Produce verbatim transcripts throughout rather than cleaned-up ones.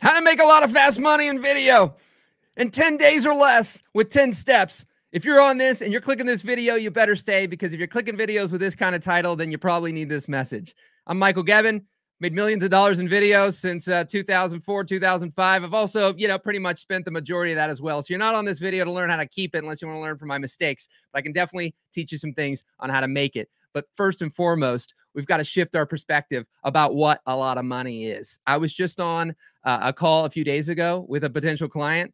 How to make a lot of fast money in video in ten days or less with ten steps. If you're on this and you're clicking this video, you better stay, because if you're clicking videos with this kind of title, then you probably need this message. I'm Michael Gebben, made millions of dollars in videos since uh, two thousand four, two thousand five. I've also, you know, pretty much spent the majority of that as well. So you're not on this video to learn how to keep it unless you want to learn from my mistakes, but I can definitely teach you some things on how to make it. But first and foremost, we've got to shift our perspective about what a lot of money is. I was just on uh, a call a few days ago with a potential client.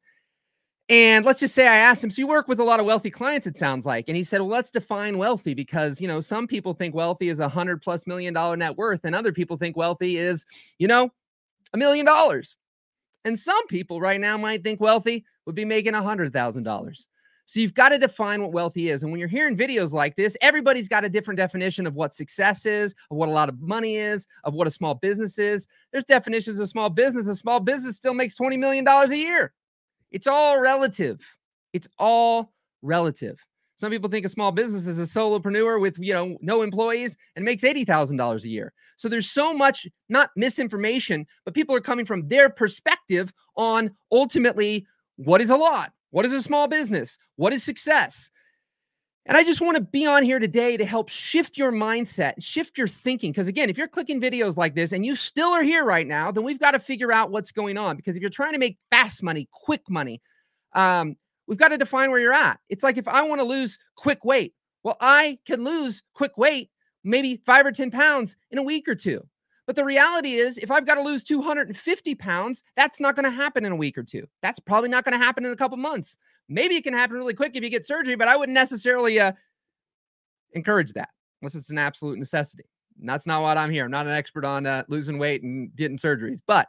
And let's just say I asked him, so you work with a lot of wealthy clients, it sounds like. And he said, well, let's define wealthy, because, you know, some people think wealthy is a hundred plus million dollar net worth. And other people think wealthy is, you know, a million dollars. And some people right now might think wealthy would be making a hundred thousand dollars. So you've got to define what wealthy is. And when you're hearing videos like this, everybody's got a different definition of what success is, of what a lot of money is, of what a small business is. There's definitions of small business. A small business still makes twenty million dollars a year. It's all relative. It's all relative. Some people think a small business is a solopreneur with, you know, no employees and makes eighty thousand dollars a year. So there's so much, not misinformation, but people are coming from their perspective on ultimately what is a lot? What is a small business? What is success? And I just want to be on here today to help shift your mindset, shift your thinking. Because again, if you're clicking videos like this and you still are here right now, then we've got to figure out what's going on. Because if you're trying to make fast money, quick money, um, we've got to define where you're at. It's like if I want to lose quick weight, well, I can lose quick weight, maybe five or ten pounds in a week or two. But the reality is, if I've got to lose two hundred fifty pounds, that's not going to happen in a week or two. That's probably not going to happen in a couple months. Maybe it can happen really quick if you get surgery, but I wouldn't necessarily uh, encourage that unless it's an absolute necessity. And that's not what I'm here. I'm not an expert on uh, losing weight and getting surgeries. But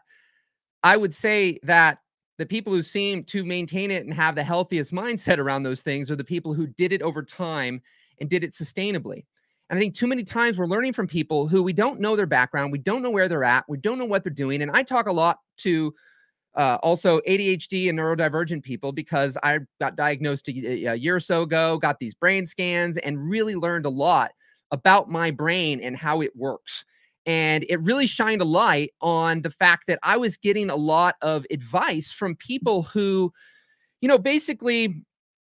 I would say that the people who seem to maintain it and have the healthiest mindset around those things are the people who did it over time and did it sustainably. And I think too many times we're learning from people who we don't know their background. We don't know where they're at. We don't know what they're doing. And I talk a lot to uh, also A D H D and neurodivergent people, because I got diagnosed a, a year or so ago, got these brain scans, and really learned a lot about my brain and how it works. And it really shined a light on the fact that I was getting a lot of advice from people who, you know, basically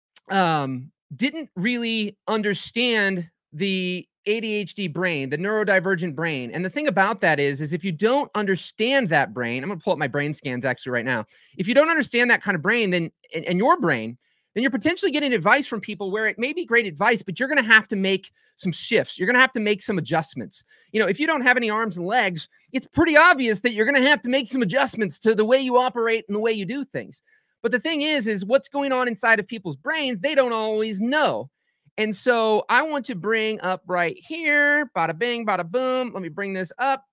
um, didn't really understand the A D H D brain, the neurodivergent brain. And the thing about that is, is if you don't understand that brain, I'm going to pull up my brain scans actually right now. If you don't understand that kind of brain, then, and, and your brain, then you're potentially getting advice from people where it may be great advice, but you're going to have to make some shifts. You're going to have to make some adjustments. You know, if you don't have any arms and legs, it's pretty obvious that you're going to have to make some adjustments to the way you operate and the way you do things. But the thing is, is what's going on inside of people's brains, they don't always know. And so I want to bring up right here, bada bing, bada boom. Let me bring this up.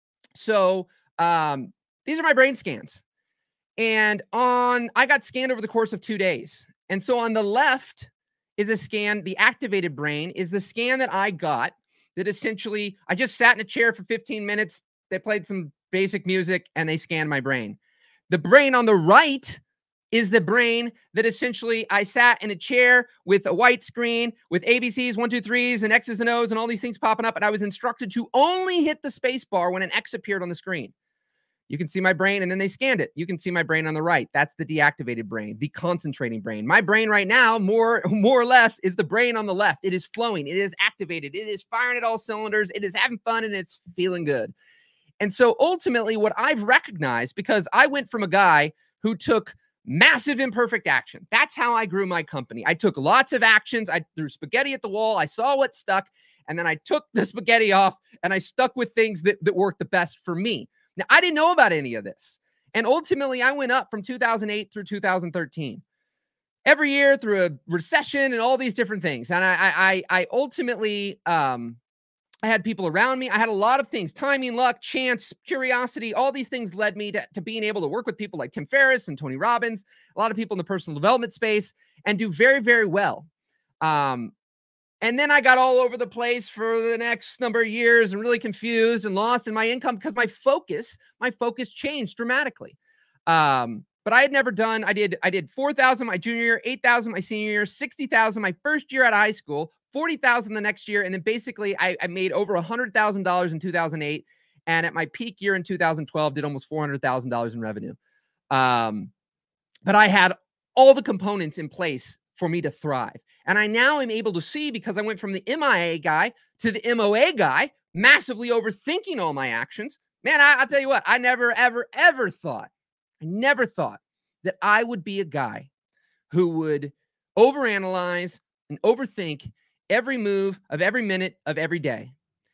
So um, these are my brain scans. And on, I got scanned over the course of two days. And so on the left is a scan. The activated brain is the scan that I got that essentially, I just sat in a chair for fifteen minutes. They played some basic music and they scanned my brain. The brain on the right is the brain that essentially I sat in a chair with a white screen with A B Cs, one, two, threes, and X's and O's and all these things popping up. And I was instructed to only hit the space bar when an X appeared on the screen. You can see my brain, and then they scanned it. You can see my brain on the right. That's the deactivated brain, the concentrating brain. My brain right now, more, more or less, is the brain on the left. It is flowing. It is activated. It is firing at all cylinders. It is having fun, and it's feeling good. And so ultimately what I've recognized, because I went from a guy who took massive imperfect action. That's how I grew my company. I took lots of actions. I threw spaghetti at the wall. I saw what stuck. And then I took the spaghetti off and I stuck with things that, that worked the best for me. Now, I didn't know about any of this. And ultimately, I went up from two thousand eight through two thousand thirteen. Every year through a recession and all these different things. And I, I, I ultimately, um, I had people around me. I had a lot of things, timing, luck, chance, curiosity. All these things led me to, to being able to work with people like Tim Ferriss and Tony Robbins, a lot of people in the personal development space, and do very, very well. Um, and then I got all over the place for the next number of years and really confused and lost in my income because my focus, my focus changed dramatically. Um, but I had never done, I did, I did four thousand my junior year, eight thousand my senior year, sixty thousand my first year out of high school, forty thousand the next year. And then basically I, I made over a hundred thousand dollars in two thousand eight. And at my peak year in two thousand twelve, did almost four hundred thousand dollars in revenue. Um, but I had all the components in place for me to thrive. And I now am able to see, because I went from the M I A guy to the M O A guy, massively overthinking all my actions. Man, I, I'll tell you what, I never, ever, ever thought, I never thought that I would be a guy who would overanalyze and overthink every move of every minute of every day.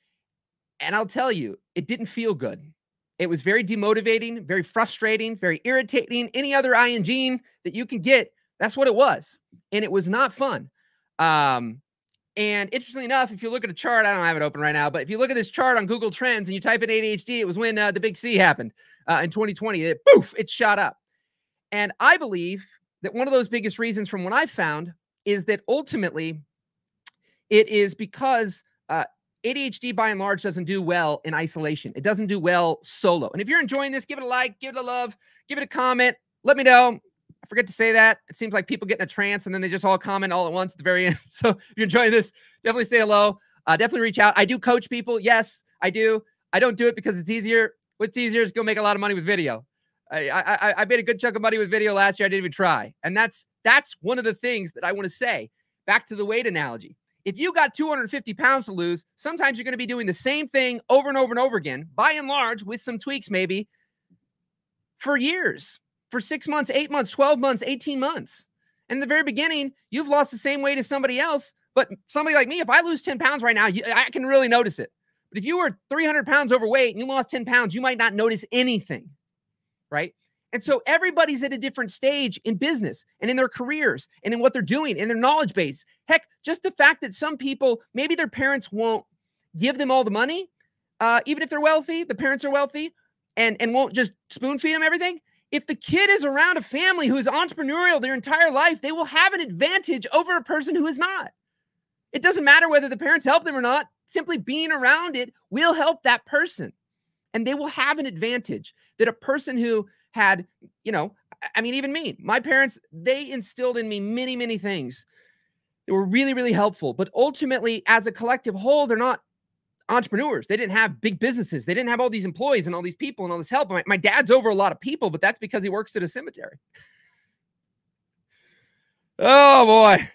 And I'll tell you, it didn't feel good. It was very demotivating, very frustrating, very irritating. Any other I N G that you can get, that's what it was. And it was not fun. Um, and interestingly enough, if you look at a chart, I don't have it open right now, but if you look at this chart on Google Trends and you type in A D H D, it was when uh, the big C happened uh, in twenty twenty. It, poof, it shot up. And I believe that one of those biggest reasons from what I've found is that ultimately it is because uh, A D H D by and large doesn't do well in isolation. It doesn't do well solo. And if you're enjoying this, give it a like, give it a love, give it a comment. Let me know. I forget to say that. It seems like people get in a trance and then they just all comment all at once at the very end. So if you're enjoying this, definitely say hello. Uh, definitely reach out. I do coach people. Yes, I do. I don't do it because it's easier. What's easier is go make a lot of money with video. I, I, I made a good chunk of money with video last year. I didn't even try. And that's, that's one of the things that I want to say. Back to the weight analogy. If you got two hundred fifty pounds to lose, sometimes you're going to be doing the same thing over and over and over again, by and large, with some tweaks maybe, for years, for six months, eight months, twelve months, eighteen months. And in the very beginning, you've lost the same weight as somebody else. But somebody like me, if I lose ten pounds right now, you, I can really notice it. But if you were three hundred pounds overweight and you lost ten pounds, you might not notice anything, right? And so everybody's at a different stage in business and in their careers and in what they're doing in their knowledge base. Heck, just the fact that some people, maybe their parents won't give them all the money, uh, even if they're wealthy, the parents are wealthy, and, and won't just spoon feed them everything. If the kid is around a family who is entrepreneurial their entire life, they will have an advantage over a person who is not. It doesn't matter whether the parents help them or not. Simply being around it will help that person. And they will have an advantage that a person who had, you know, I mean, even me, my parents, they instilled in me many, many things that were really, really helpful. But ultimately, as a collective whole, they're not entrepreneurs. They didn't have big businesses. They didn't have all these employees and all these people and all this help. My, my dad's over a lot of people, but that's because he works at a cemetery. Oh, boy.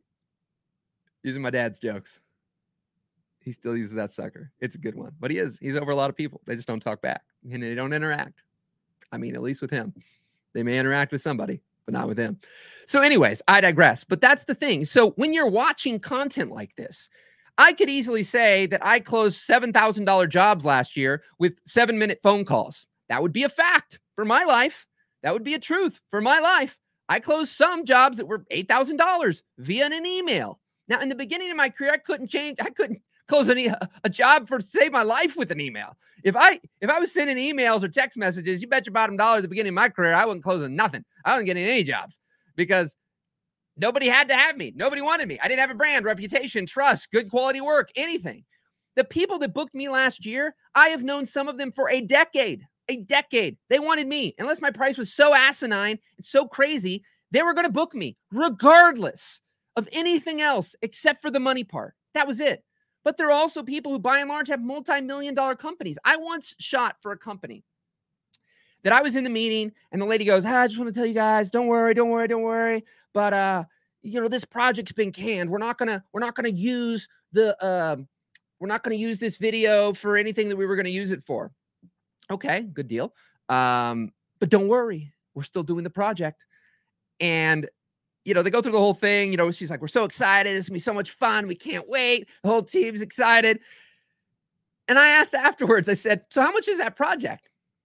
Using my dad's jokes. He still uses that sucker. It's a good one. But he is. He's over a lot of people. They just don't talk back. And they don't interact. I mean, at least with him. They may interact with somebody, but not with him. So anyways, I digress. But that's the thing. So when you're watching content like this, I could easily say that I closed seven thousand dollars jobs last year with seven-minute phone calls. That would be a fact for my life. That would be a truth for my life. I closed some jobs that were eight thousand dollars via an email. Now, in the beginning of my career, I couldn't change. I couldn't close any a job for save my life with an email. If I if I was sending emails or text messages, you bet your bottom dollar at the beginning of my career, I wasn't closing nothing. I wasn't getting any jobs because nobody had to have me. Nobody wanted me. I didn't have a brand, reputation, trust, good quality work, anything. The people that booked me last year, I have known some of them for a decade. A decade. They wanted me. Unless my price was so asinine and so crazy, they were going to book me regardless of anything else except for the money part. That was it. But there are also people who, by and large, have multi-million dollar companies. I once shot for a company that I was in the meeting, and the lady goes, ah, I just want to tell you guys, don't worry, don't worry, don't worry. But uh, you know, this project's been canned. We're not gonna, we're not gonna use the, uh, we're not gonna use this video for anything that we were gonna use it for. Okay, good deal. Um, but don't worry, we're still doing the project. And you know, they go through the whole thing. You know, she's like, we're so excited. It's going to be so much fun. We can't wait. The whole team's excited. And I asked afterwards, I said, so how much is that project?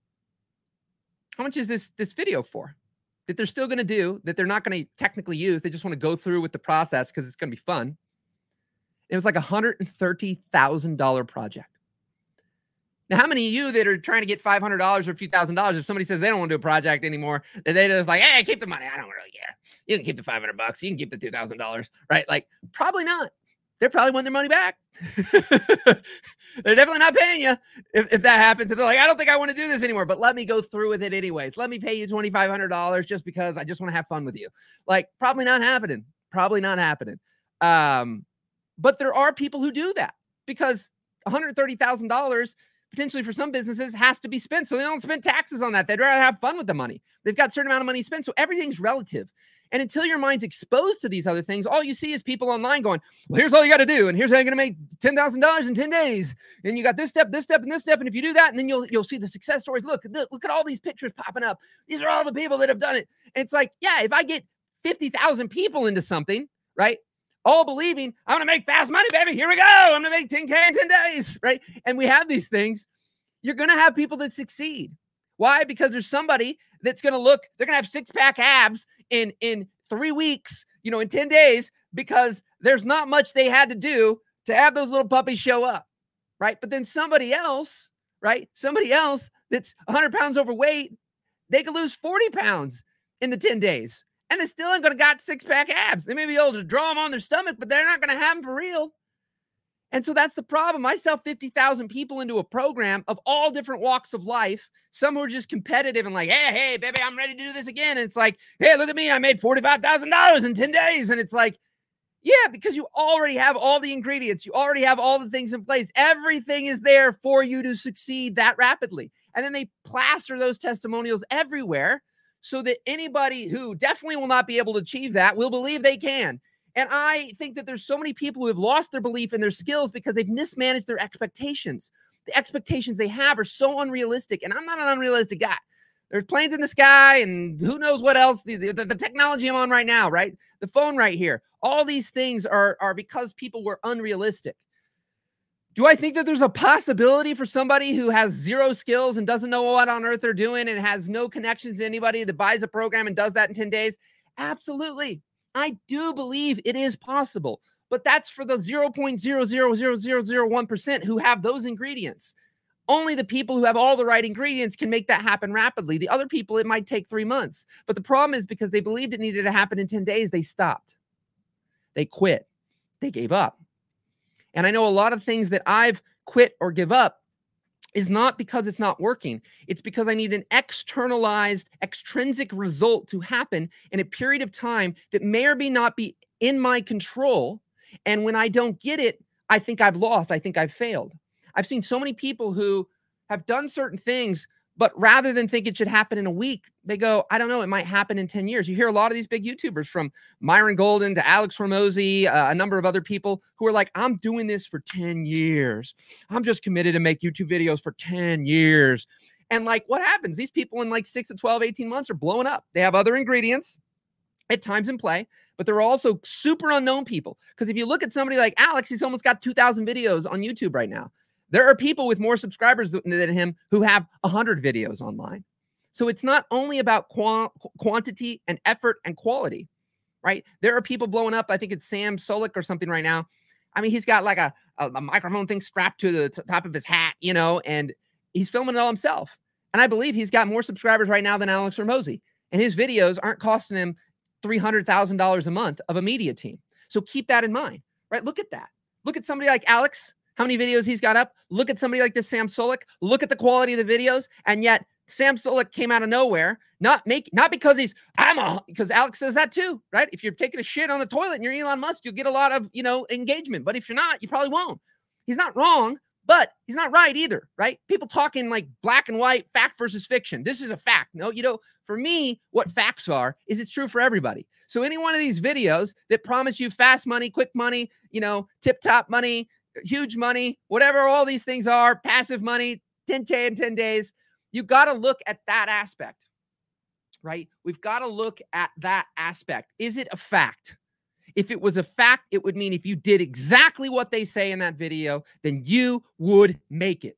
How much is this, this video for? That they're still going to do, that they're not going to technically use. They just want to go through with the process because it's going to be fun. It was like a one hundred thirty thousand dollars project. Now, how many of you that are trying to get five hundred dollars or a few thousand dollars, if somebody says they don't want to do a project anymore, they just like, hey, keep the money. I don't really care. You can keep the five hundred bucks. You can keep the two thousand dollars, right? Like, probably not. They're probably wanting their money back. They're definitely not paying you if, if that happens. If they're like, I don't think I want to do this anymore, but let me go through with it anyways. Let me pay you twenty-five hundred dollars just because I just want to have fun with you. Like, probably not happening. Probably not happening. Um, but there are people who do that because one hundred thirty thousand dollars potentially for some businesses has to be spent. So they don't spend taxes on that. They'd rather have fun with the money. They've got a certain amount of money spent. So everything's relative. And until your mind's exposed to these other things, all you see is people online going, well, here's all you got to do. And here's how you're going to make ten thousand dollars in ten days. And you got this step, this step, and this step. And if you do that, and then you'll, you'll see the success stories. Look, look, look at all these pictures popping up. These are all the people that have done it. And it's like, yeah, if I get fifty thousand people into something, right? All believing, I'm going to make fast money, baby. Here we go. I'm going to make ten K in ten days, right? And we have these things. You're going to have people that succeed. Why? Because there's somebody that's going to look, they're going to have six pack abs in, in three weeks, you know, in ten days, because there's not much they had to do to have those little puppies show up, right? But then somebody else, right? Somebody else that's one hundred pounds overweight, they could lose forty pounds in the ten days. And they still ain't going to got six pack abs. They may be able to draw them on their stomach, but they're not going to have them for real. And so that's the problem. I sell fifty thousand people into a program of all different walks of life. Some who are just competitive and like, hey, hey, baby, I'm ready to do this again. And it's like, hey, look at me. I made forty-five thousand dollars in ten days. And it's like, yeah, because you already have all the ingredients. You already have all the things in place. Everything is there for you to succeed that rapidly. And then they plaster those testimonials everywhere so that anybody who definitely will not be able to achieve that will believe they can. And I think that there's so many people who have lost their belief in their skills because they've mismanaged their expectations. The expectations they have are so unrealistic. And I'm not an unrealistic guy. There's planes in the sky and who knows what else. The, the, the technology I'm on right now, right? The phone right here. All these things are, are because people were unrealistic. Do I think that there's a possibility for somebody who has zero skills and doesn't know what on earth they're doing and has no connections to anybody that buys a program and does that in ten days? Absolutely. I do believe it is possible, but that's for the zero point zero zero zero zero zero one percent who have those ingredients. Only the people who have all the right ingredients can make that happen rapidly. The other people, it might take three months. But the problem is because they believed it needed to happen in ten days, they stopped. They quit. They gave up. And I know a lot of things that I've quit or give up is not because it's not working. It's because I need an externalized, extrinsic result to happen in a period of time that may or may not be in my control. And when I don't get it, I think I've lost. I think I've failed. I've seen so many people who have done certain things, but rather than think it should happen in a week, they go, I don't know, it might happen in ten years. You hear a lot of these big YouTubers from Myron Golden to Alex Hormozi, uh, a number of other people who are like, I'm doing this for ten years. I'm just committed to make YouTube videos for ten years. And like, what happens? These people in like six to twelve, eighteen months are blowing up. They have other ingredients at times in play, but they're also super unknown people. Because if you look at somebody like Alex, he's almost got two thousand videos on YouTube right now. There are people with more subscribers than him who have one hundred videos online. So it's not only about qu quantity and effort and quality, right? There are people blowing up. I think it's Sam Solik or something right now. I mean, he's got like a, a, a microphone thing strapped to the top of his hat, you know, and he's filming it all himself. And I believe he's got more subscribers right now than Alex Hormozi. And his videos aren't costing him three hundred thousand dollars a month of a media team. So keep that in mind, right? Look at that. Look at somebody like Alex. How many videos he's got up? Look at somebody like this Sam Solik. Look at the quality of the videos. And yet Sam Solik came out of nowhere, not make, not because he's, I'm a, because Alex says that too, right? If you're taking a shit on the toilet and you're Elon Musk, you'll get a lot of, you know, engagement. But if you're not, you probably won't. He's not wrong, but he's not right either, right? People talking like black and white, fact versus fiction. This is a fact. No, you know, for me, what facts are is it's true for everybody. So any one of these videos that promise you fast money, quick money, you know, tip-top money, huge money, whatever all these things are, passive money, ten K in ten days, you got to look at that aspect, right? We've got to look at that aspect. Is it a fact? If it was a fact, it would mean if you did exactly what they say in that video, then you would make it.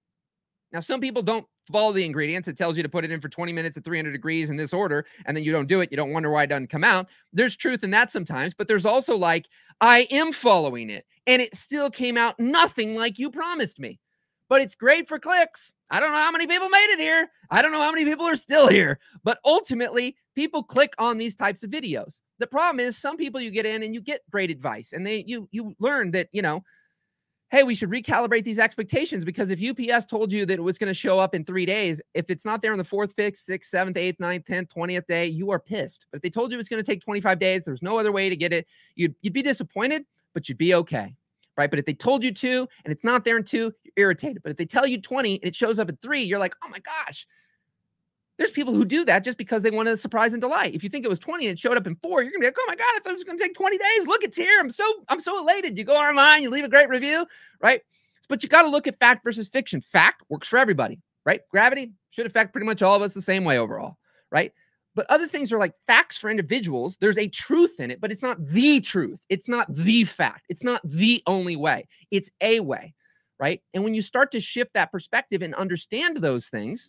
Now, some people don't follow the ingredients. It tells you to put it in for twenty minutes at three hundred degrees in this order, and then you don't do it. You don't wonder why it doesn't come out. There's truth in that sometimes, but there's also like, I am following it, and it still came out nothing like you promised me. But it's great for clicks. I don't know how many people made it here. I don't know how many people are still here. But ultimately, people click on these types of videos. The problem is some people you get in and you get great advice, and they you you learn that, you know, hey, we should recalibrate these expectations, because if U P S told you that it was going to show up in three days, if it's not there on the fourth, fifth, sixth, seventh, eighth, ninth, tenth, twentieth day, you are pissed. But if they told you it's going to take twenty-five days, there's no other way to get it, you'd, you'd be disappointed, but you'd be okay, right? But if they told you to, and it's not there in two, irritated. But if they tell you twenty and it shows up at three, you're like, oh my gosh. There's people who do that just because they want to surprise and delight. If you think it was twenty and it showed up in four, you're gonna be like, oh my God, I thought it was gonna take twenty days. Look, it's here. I'm so, I'm so elated. You go online, you leave a great review, right? But you got to look at fact versus fiction. Fact works for everybody, right? Gravity should affect pretty much all of us the same way overall, right? But other things are like facts for individuals. There's a truth in it, but it's not the truth. It's not the fact. It's not the only way. It's a way, right? And when you start to shift that perspective and understand those things,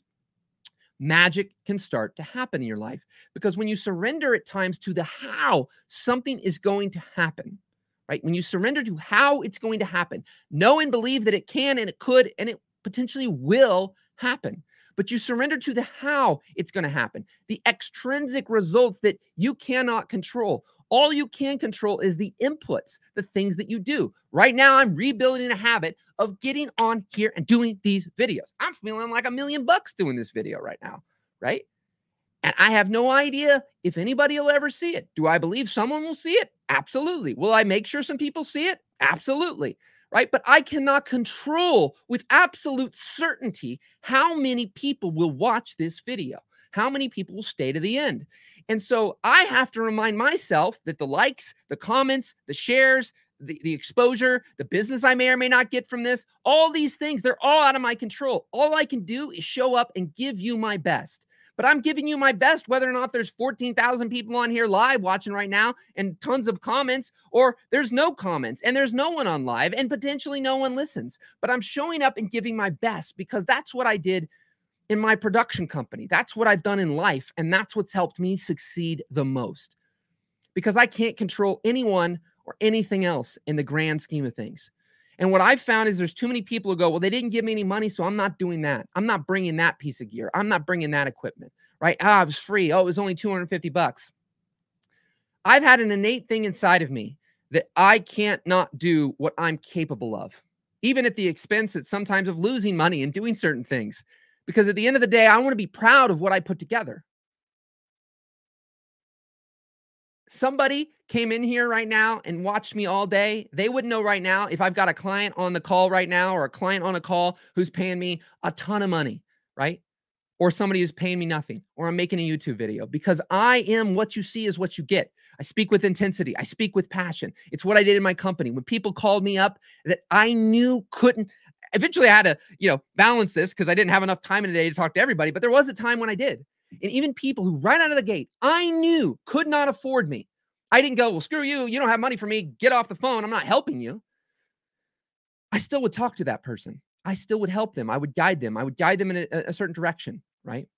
magic can start to happen in your life. Because when you surrender at times to the how something is going to happen, right? When you surrender to how it's going to happen, know and believe that it can and it could and it potentially will happen. But you surrender to the how it's going to happen, the extrinsic results that you cannot control. All you can control is the inputs, the things that you do. Right now, I'm rebuilding a habit of getting on here and doing these videos. I'm feeling like a million bucks doing this video right now, right? And I have no idea if anybody will ever see it. Do I believe someone will see it? Absolutely. Will I make sure some people see it? Absolutely. Right? But I cannot control with absolute certainty how many people will watch this video, how many people will stay to the end. And so I have to remind myself that the likes, the comments, the shares, the, the exposure, the business I may or may not get from this, all these things, they're all out of my control. All I can do is show up and give you my best. But I'm giving you my best, whether or not there's fourteen thousand people on here live watching right now and tons of comments, or there's no comments and there's no one on live and potentially no one listens. But I'm showing up and giving my best because that's what I did in my production company. That's what I've done in life. And that's what's helped me succeed the most, because I can't control anyone or anything else in the grand scheme of things. And what I've found is there's too many people who go, well, they didn't give me any money, so I'm not doing that. I'm not bringing that piece of gear. I'm not bringing that equipment, right? Ah, it was free. Oh, it was only two hundred fifty bucks. I've had an innate thing inside of me that I can't not do what I'm capable of, even at the expense at sometimes of losing money and doing certain things. Because at the end of the day, I want to be proud of what I put together. Somebody came in here right now and watched me all day. They wouldn't know right now if I've got a client on the call right now or a client on a call who's paying me a ton of money, right? Or somebody who's paying me nothing, or I'm making a YouTube video, because I am what you see is what you get. I speak with intensity. I speak with passion. It's what I did in my company. When people called me up that I knew couldn't, eventually I had to, you know, balance this because I didn't have enough time in a day to talk to everybody, but there was a time when I did. And even people who right out of the gate, I knew could not afford me. I didn't go, well, screw you. You don't have money for me. Get off the phone. I'm not helping you. I still would talk to that person. I still would help them. I would guide them. I would guide them in a, a certain direction, right?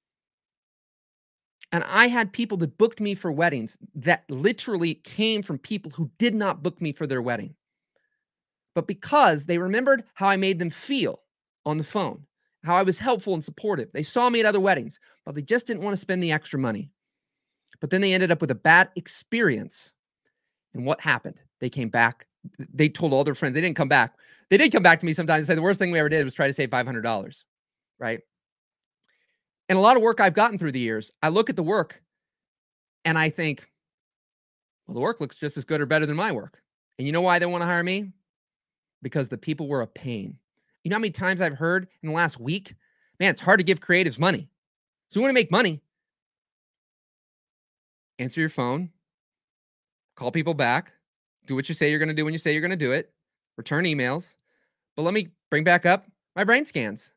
And I had people that booked me for weddings that literally came from people who did not book me for their wedding. But because they remembered how I made them feel on the phone, how I was helpful and supportive. They saw me at other weddings, but they just didn't want to spend the extra money. But then they ended up with a bad experience. And what happened? They came back. They told all their friends. They didn't come back. They did come back to me sometimes and say, the worst thing we ever did was try to save five hundred dollars, right? And a lot of work I've gotten through the years, I look at the work and I think, well, the work looks just as good or better than my work. And you know why they want to hire me? Because the people were a pain. You know how many times I've heard in the last week, man, it's hard to give creatives money. So we want to make money. Answer your phone, call people back, do what you say you're going to do when you say you're going to do it, return emails. But let me bring back up my brain scans.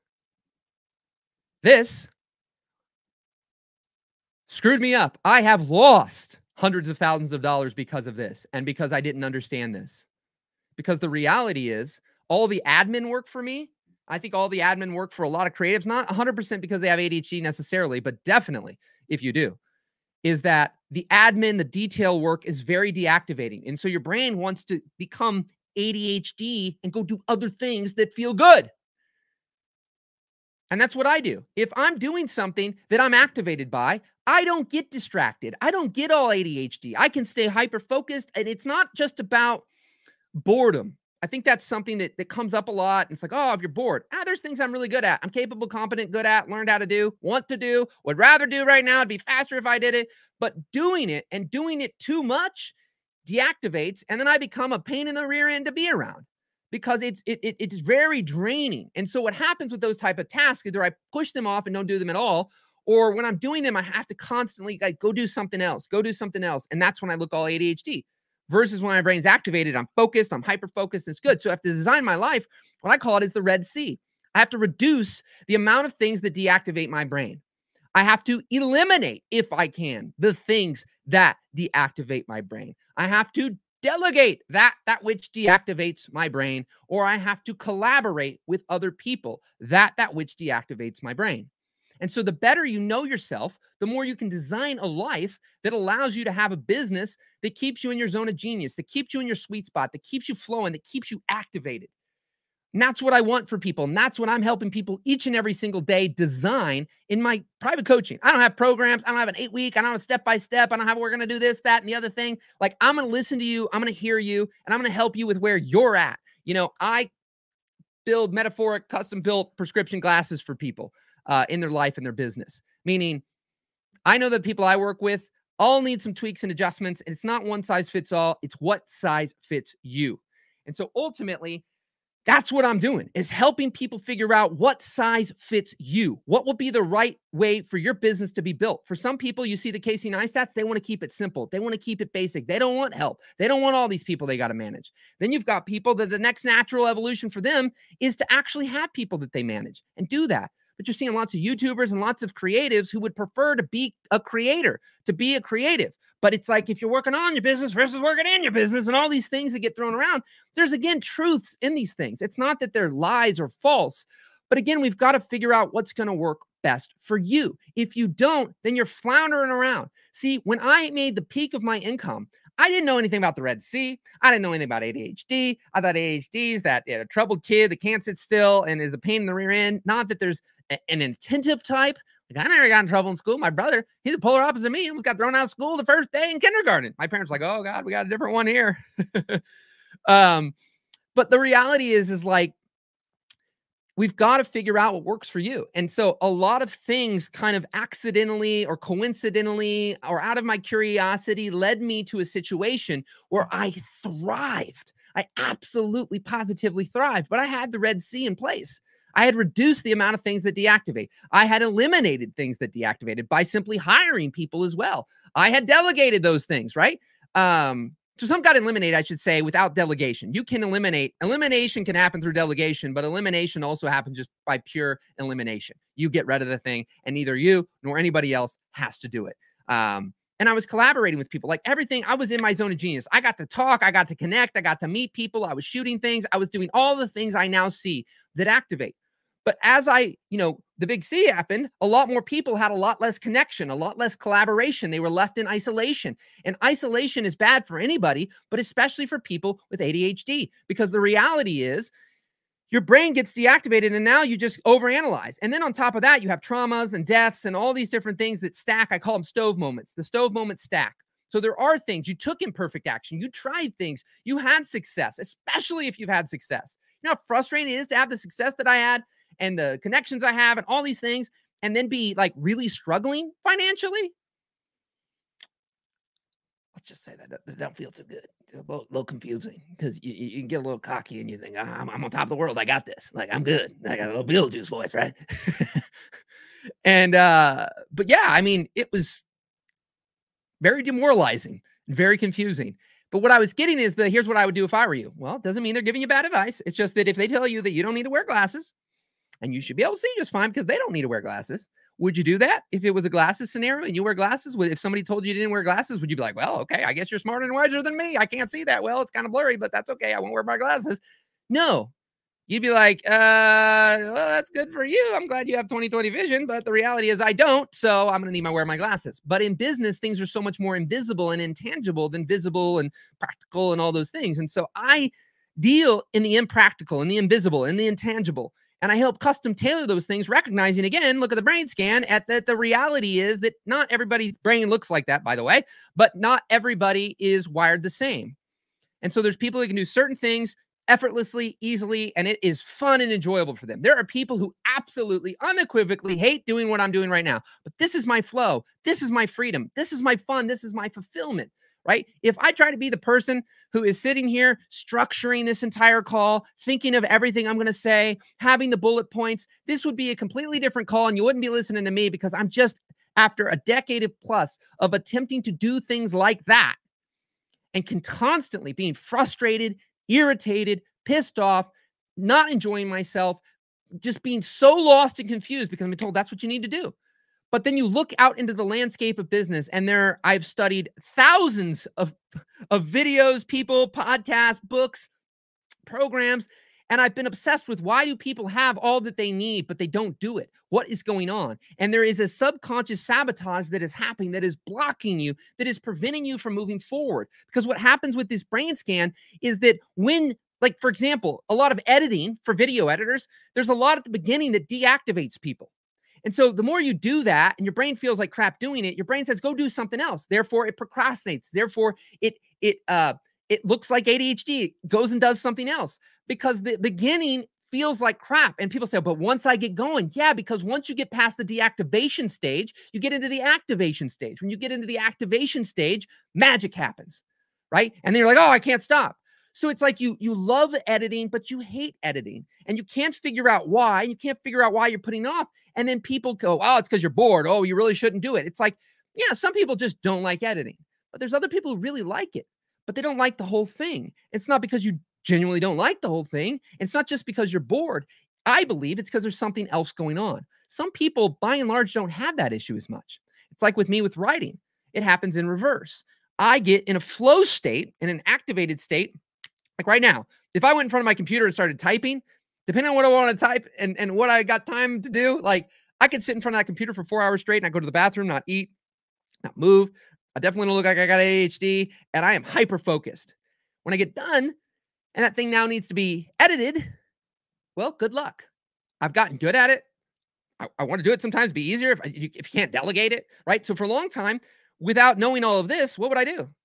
This screwed me up. I have lost hundreds of thousands of dollars because of this and because I didn't understand this. Because the reality is, all the admin work for me, I think all the admin work for a lot of creatives, not one hundred percent because they have A D H D necessarily, but definitely if you do, is that the admin, the detail work is very deactivating. And so your brain wants to become A D H D and go do other things that feel good. And that's what I do. If I'm doing something that I'm activated by, I don't get distracted. I don't get all A D H D. I can stay hyper-focused. And it's not just about boredom. I think that's something that, that comes up a lot. It's like, oh, if you're bored, ah, there's things I'm really good at. I'm capable, competent, good at, learned how to do, want to do, would rather do right now. It'd be faster if I did it. But doing it and doing it too much deactivates. And then I become a pain in the rear end to be around because it's it, it it's very draining. And so what happens with those type of tasks, either I push them off and don't do them at all, or when I'm doing them, I have to constantly like go do something else, go do something else. And that's when I look all A D H D. Versus when my brain's activated, I'm focused, I'm hyper-focused, it's good. So I have to design my life, what I call it is the Red Sea. I have to reduce the amount of things that deactivate my brain. I have to eliminate, if I can, the things that deactivate my brain. I have to delegate that, that which deactivates my brain, or I have to collaborate with other people, that, that which deactivates my brain. And so the better you know yourself, the more you can design a life that allows you to have a business that keeps you in your zone of genius, that keeps you in your sweet spot, that keeps you flowing, that keeps you activated. And that's what I want for people. And that's what I'm helping people each and every single day design in my private coaching. I don't have programs. I don't have an eight week. I don't have a step-by-step. I don't have, we're going to do this, that, and the other thing. Like, I'm going to listen to you. I'm going to hear you, and I'm going to help you with where you're at. You know, I build metaphoric, custom built prescription glasses for people uh, in their life and their business. Meaning, I know that people I work with all need some tweaks and adjustments. And it's not one size fits all. It's what size fits you. And so ultimately, that's what I'm doing, is helping people figure out what size fits you. What will be the right way for your business to be built? For some people, you see the Casey Neistats, they want to keep it simple. They want to keep it basic. They don't want help. They don't want all these people they got to manage. Then you've got people that the next natural evolution for them is to actually have people that they manage and do that. But you're seeing lots of YouTubers and lots of creatives who would prefer to be a creator, to be a creative. But it's like, if you're working on your business versus working in your business and all these things that get thrown around, there's, again, truths in these things. It's not that they're lies or false. But again, we've got to figure out what's going to work best for you. If you don't, then you're floundering around. See, when I made the peak of my income, I didn't know anything about the Red Sea. I didn't know anything about A D H D. I thought A D H D is that you know, a troubled kid that can't sit still and is a pain in the rear end. Not that there's a, an attentive type. Like, I never got in trouble in school. My brother, he's a polar opposite of me. He almost got thrown out of school the first day in kindergarten. My parents were like, oh, God, we got a different one here. um, but the reality is, is like, we've got to figure out what works for you. And so a lot of things kind of accidentally or coincidentally or out of my curiosity led me to a situation where I thrived. I absolutely positively thrived, but I had the Red Sea in place. I had reduced the amount of things that deactivate. I had eliminated things that deactivated by simply hiring people as well. I had delegated those things, right? Um, So some got eliminated, I should say, without delegation. You can eliminate. Elimination can happen through delegation, but elimination also happens just by pure elimination. You get rid of the thing, and neither you nor anybody else has to do it. Um, and I was collaborating with people. Like everything, I was in my zone of genius. I got to talk. I got to connect. I got to meet people. I was shooting things. I was doing all the things I now see that activate. But as I, you know, the big C happened, a lot more people had a lot less connection, a lot less collaboration. They were left in isolation. And isolation is bad for anybody, but especially for people with A D H D, because the reality is your brain gets deactivated and now you just overanalyze. And then on top of that, you have traumas and deaths and all these different things that stack. I call them stove moments. The stove moments stack. So there are things you took imperfect action. You tried things. You had success, especially if you've had success. You know how frustrating it is to have the success that I had and the connections I have and all these things, and then be like really struggling financially? Let's just say that that don't feel too good. It's a little, little confusing because you, you can get a little cocky and you think, oh, I'm, I'm on top of the world. I got this. Like, I'm good. I got a little Beetlejuice voice, right? and, uh, but yeah, I mean, it was very demoralizing, very confusing. But what I was getting is the, here's what I would do if I were you. Well, it doesn't mean they're giving you bad advice. It's just that if they tell you that you don't need to wear glasses, and you should be able to see just fine because they don't need to wear glasses, would you do that if it was a glasses scenario and you wear glasses? If somebody told you you didn't wear glasses, would you be like, well, okay, I guess you're smarter and wiser than me. I can't see that well. It's kind of blurry, but that's okay. I won't wear my glasses. No. You'd be like, uh, well, that's good for you. I'm glad you have twenty twenty vision, but the reality is I don't, so I'm going to need to wear my glasses. But in business, things are so much more invisible and intangible than visible and practical and all those things. And so I deal in the impractical and the invisible and the intangible. And I help custom tailor those things, recognizing, again, look at the brain scan, at that the reality is that not everybody's brain looks like that, by the way, but not everybody is wired the same. And so there's people who can do certain things effortlessly, easily, and it is fun and enjoyable for them. There are people who absolutely, unequivocally hate doing what I'm doing right now, but this is my flow. This is my freedom. This is my fun. This is my fulfillment, right? If I try to be the person who is sitting here structuring this entire call, thinking of everything I'm going to say, having the bullet points, this would be a completely different call and you wouldn't be listening to me because I'm just after a decade plus of attempting to do things like that and can constantly being frustrated, irritated, pissed off, not enjoying myself, just being so lost and confused because I'm being told that's what you need to do. But then you look out into the landscape of business and there I've studied thousands of, of videos, people, podcasts, books, programs, and I've been obsessed with why do people have all that they need, but they don't do it? What is going on? And there is a subconscious sabotage that is happening that is blocking you, that is preventing you from moving forward. Because what happens with this brain scan is that when, like, for example, a lot of editing for video editors, there's a lot at the beginning that deactivates people. And so the more you do that and your brain feels like crap doing it, your brain says, go do something else. Therefore, it procrastinates. Therefore, it it uh it looks like A D H D. It goes and does something else because the beginning feels like crap. And people say, but once I get going, yeah, because once you get past the deactivation stage, you get into the activation stage. When you get into the activation stage, magic happens, right? And then you're like, oh, I can't stop. So it's like you you love editing, but you hate editing. And you can't figure out why. You can't figure out why you're putting off. And then people go, oh, it's because you're bored. Oh, you really shouldn't do it. It's like, yeah, some people just don't like editing. But there's other people who really like it. But they don't like the whole thing. It's not because you genuinely don't like the whole thing. It's not just because you're bored. I believe it's because there's something else going on. Some people, by and large, don't have that issue as much. It's like with me with writing. It happens in reverse. I get in a flow state, in an activated state. Like right now, if I went in front of my computer and started typing, depending on what I want to type and, and what I got time to do, like I could sit in front of that computer for four hours straight and I go to the bathroom, not eat, not move. I definitely don't look like I got A D H D and I am hyper focused. When I get done and that thing now needs to be edited, well, good luck. I've gotten good at it. I, I want to do it sometimes, be easier if, I, if you can't delegate it, right? So for a long time, without knowing all of this, what would I do?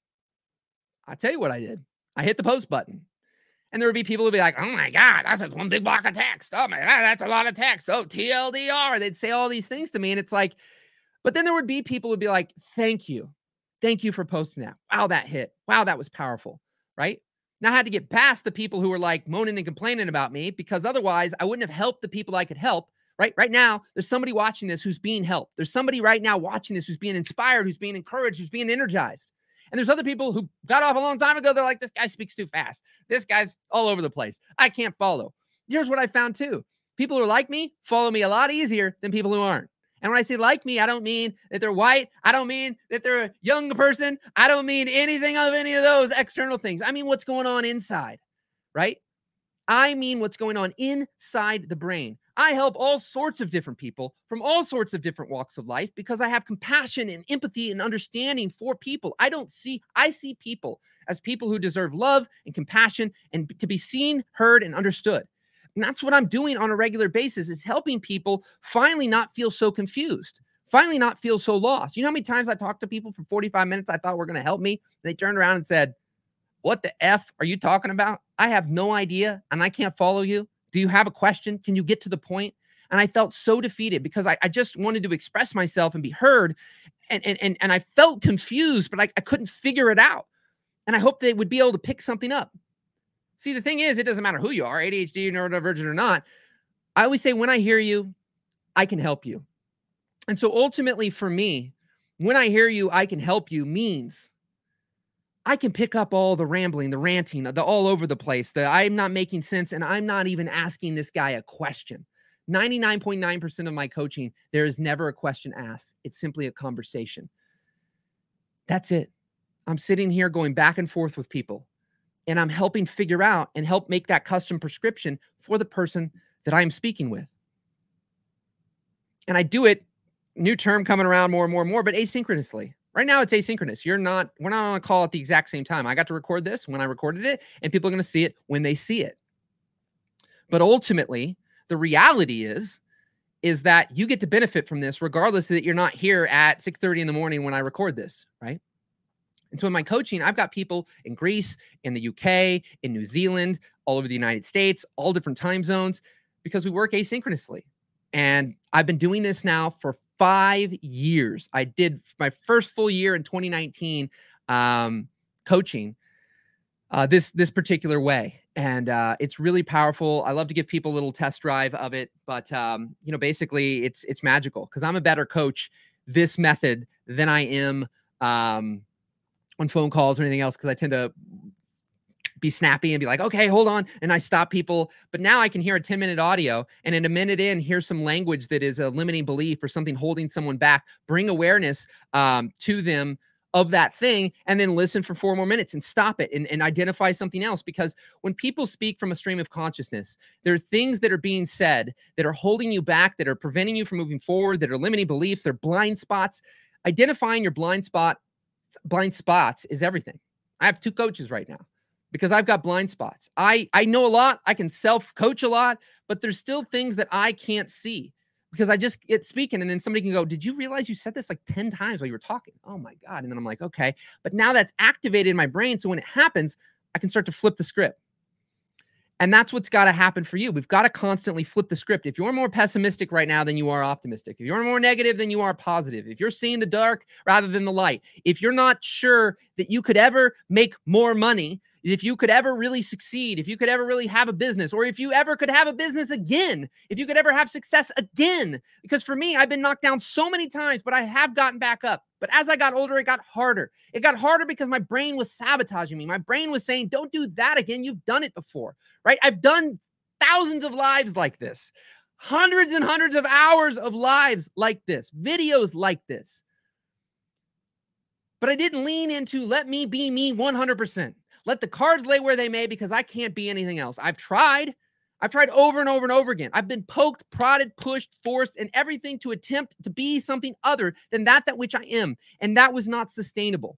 I'll tell you what I did. I hit the post button. And there would be people who'd be like, oh my God, that's just one big block of text. Oh my God, that's a lot of text. Oh, T L D R. They'd say all these things to me. And it's like, but then there would be people who'd be like, thank you. Thank you for posting that. Wow, that hit. Wow, that was powerful. Right? Now I had to get past the people who were like moaning and complaining about me because otherwise I wouldn't have helped the people I could help. Right? Right now, there's somebody watching this who's being helped. There's somebody right now watching this who's being inspired, who's being encouraged, who's being energized. And there's other people who got off a long time ago. They're like, this guy speaks too fast. This guy's all over the place. I can't follow. Here's what I found too. People who are like me follow me a lot easier than people who aren't. And when I say like me, I don't mean that they're white. I don't mean that they're a young person. I don't mean anything of any of those external things. I mean what's going on inside, right? I mean what's going on inside the brain. I help all sorts of different people from all sorts of different walks of life because I have compassion and empathy and understanding for people. I don't see, I see people as people who deserve love and compassion and to be seen, heard, and understood. And that's what I'm doing on a regular basis is helping people finally not feel so confused, finally not feel so lost. You know how many times I talked to people for forty-five minutes I thought were going to help me? And they turned around and said, what the F are you talking about? I have no idea and I can't follow you. Do you have a question? Can you get to the point? And I felt so defeated because I, I just wanted to express myself and be heard. And, and, and, and I felt confused, but I, I couldn't figure it out. And I hope they would be able to pick something up. See, the thing is, it doesn't matter who you are, A D H D, neurodivergent or not. I always say, when I hear you, I can help you. And so ultimately for me, when I hear you, I can help you means I can pick up all the rambling, the ranting, the all over the place, the I'm not making sense, and I'm not even asking this guy a question. ninety-nine point nine percent of my coaching, there is never a question asked. It's simply a conversation. That's it. I'm sitting here going back and forth with people, and I'm helping figure out and help make that custom prescription for the person that I'm speaking with. And I do it, new term coming around more and more and more, but asynchronously. Right now, it's asynchronous. You're not, we're not on a call at the exact same time. I got to record this when I recorded it, and people are going to see it when they see it. But ultimately, the reality is, is that you get to benefit from this regardless that you're not here at six thirty in the morning when I record this, right? And so in my coaching, I've got people in Greece, in the U K, in New Zealand, all over the United States, all different time zones, because we work asynchronously. And I've been doing this now for five years. I did my first full year in twenty nineteen. um, coaching uh, this this particular way, and uh, it's really powerful. I love to give people a little test drive of it, but um, you know, basically, it's it's magical because I'm a better coach this method than I am um, on phone calls or anything else, because I tend to be snappy and be like, okay, hold on. And I stop people. But now I can hear a ten minute audio, and in a minute in, hear some language that is a limiting belief or something holding someone back, bring awareness um, to them of that thing, and then listen for four more minutes and stop it and, and identify something else. Because when people speak from a stream of consciousness, there are things that are being said that are holding you back, that are preventing you from moving forward, that are limiting beliefs, they're blind spots. Identifying your blind spot, blind spots is everything. I have two coaches right now because I've got blind spots. I, I know a lot. I can self-coach a lot, but there's still things that I can't see because I just get speaking, and then somebody can go, did you realize you said this like ten times while you were talking? Oh my God. And then I'm like, okay, but now that's activated in my brain. So when it happens, I can start to flip the script. And that's what's got to happen for you. We've got to constantly flip the script. If you're more pessimistic right now than you are optimistic, if you're more negative than you are positive, if you're seeing the dark rather than the light, if you're not sure that you could ever make more money, if you could ever really succeed, if you could ever really have a business, or if you ever could have a business again, if you could ever have success again. Because for me, I've been knocked down so many times, but I have gotten back up. But as I got older, it got harder. It got harder because my brain was sabotaging me. My brain was saying, don't do that again. You've done it before, right? I've done thousands of lives like this, hundreds and hundreds of hours of lives like this, videos like this. But I didn't lean into let me be me one hundred percent. Let the cards lay where they may, because I can't be anything else. I've tried. I've tried over and over and over again. I've been poked, prodded, pushed, forced, and everything to attempt to be something other than that that which I am. And that was not sustainable.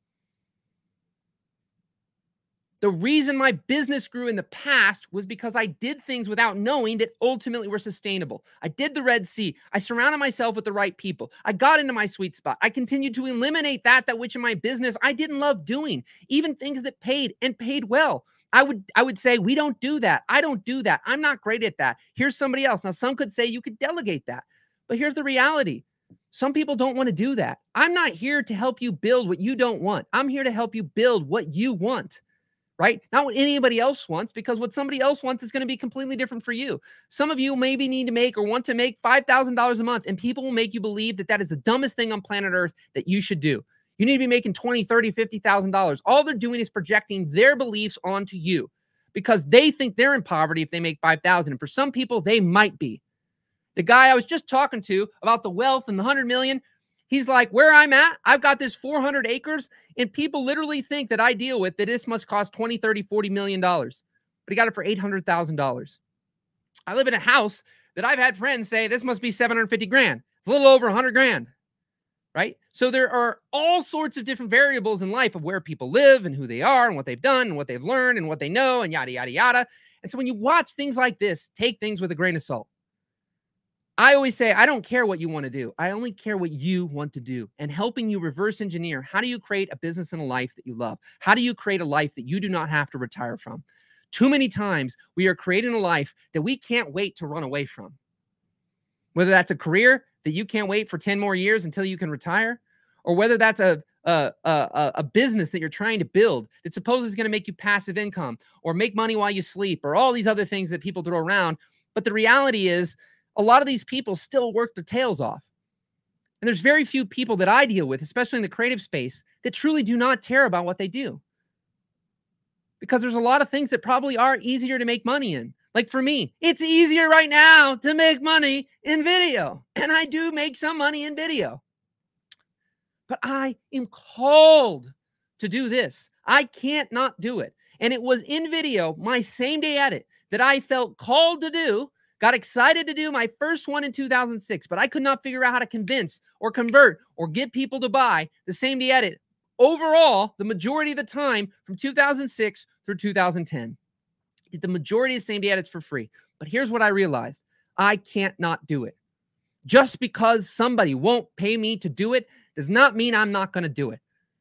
The reason my business grew in the past was because I did things without knowing that ultimately were sustainable. I did the Red Sea. I surrounded myself with the right people. I got into my sweet spot. I continued to eliminate that, that which in my business I didn't love doing, even things that paid and paid well. I would, I would say, we don't do that. I don't do that. I'm not great at that. Here's somebody else. Now, some could say you could delegate that, but here's the reality. Some people don't want to do that. I'm not here to help you build what you don't want. I'm here to help you build what you want. Right? Not what anybody else wants, because what somebody else wants is going to be completely different for you. Some of you maybe need to make or want to make five thousand dollars a month, and people will make you believe that that is the dumbest thing on planet Earth that you should do. You need to be making twenty, thirty, fifty thousand dollars. All they're doing is projecting their beliefs onto you because they think they're in poverty if they make five thousand. And for some people, they might be. The guy I was just talking to about the wealth and the one hundred million, he's like, where I'm at, I've got this four hundred acres, and people literally think that I deal with that this must cost twenty, thirty, forty million dollars. But he got it for eight hundred thousand dollars. I live in a house that I've had friends say this must be seven hundred fifty grand. It's a little over one hundred grand, right? So there are all sorts of different variables in life of where people live and who they are and what they've done and what they've learned and what they know and yada, yada, yada. And so when you watch things like this, take things with a grain of salt. I always say, I don't care what you want to do. I only care what you want to do, and helping you reverse engineer. How do you create a business and a life that you love? How do you create a life that you do not have to retire from? Too many times we are creating a life that we can't wait to run away from. Whether that's a career that you can't wait for ten more years until you can retire, or whether that's a, a, a, a business that you're trying to build that supposedly is going to make you passive income or make money while you sleep, or all these other things that people throw around. But the reality is, a lot of these people still work their tails off. And there's very few people that I deal with, especially in the creative space, that truly do not care about what they do. Because there's a lot of things that probably are easier to make money in. Like for me, it's easier right now to make money in video. And I do make some money in video. But I am called to do this. I can't not do it. And it was in video, my same day edit, that I felt called to do. Got excited to do my first one in two thousand six, but I could not figure out how to convince or convert or get people to buy the same day edit. Overall, the majority of the time from two thousand six through two thousand ten, did the majority of same day edits for free. But here's what I realized. I can't not do it. Just because somebody won't pay me to do it does not mean I'm not going to do it.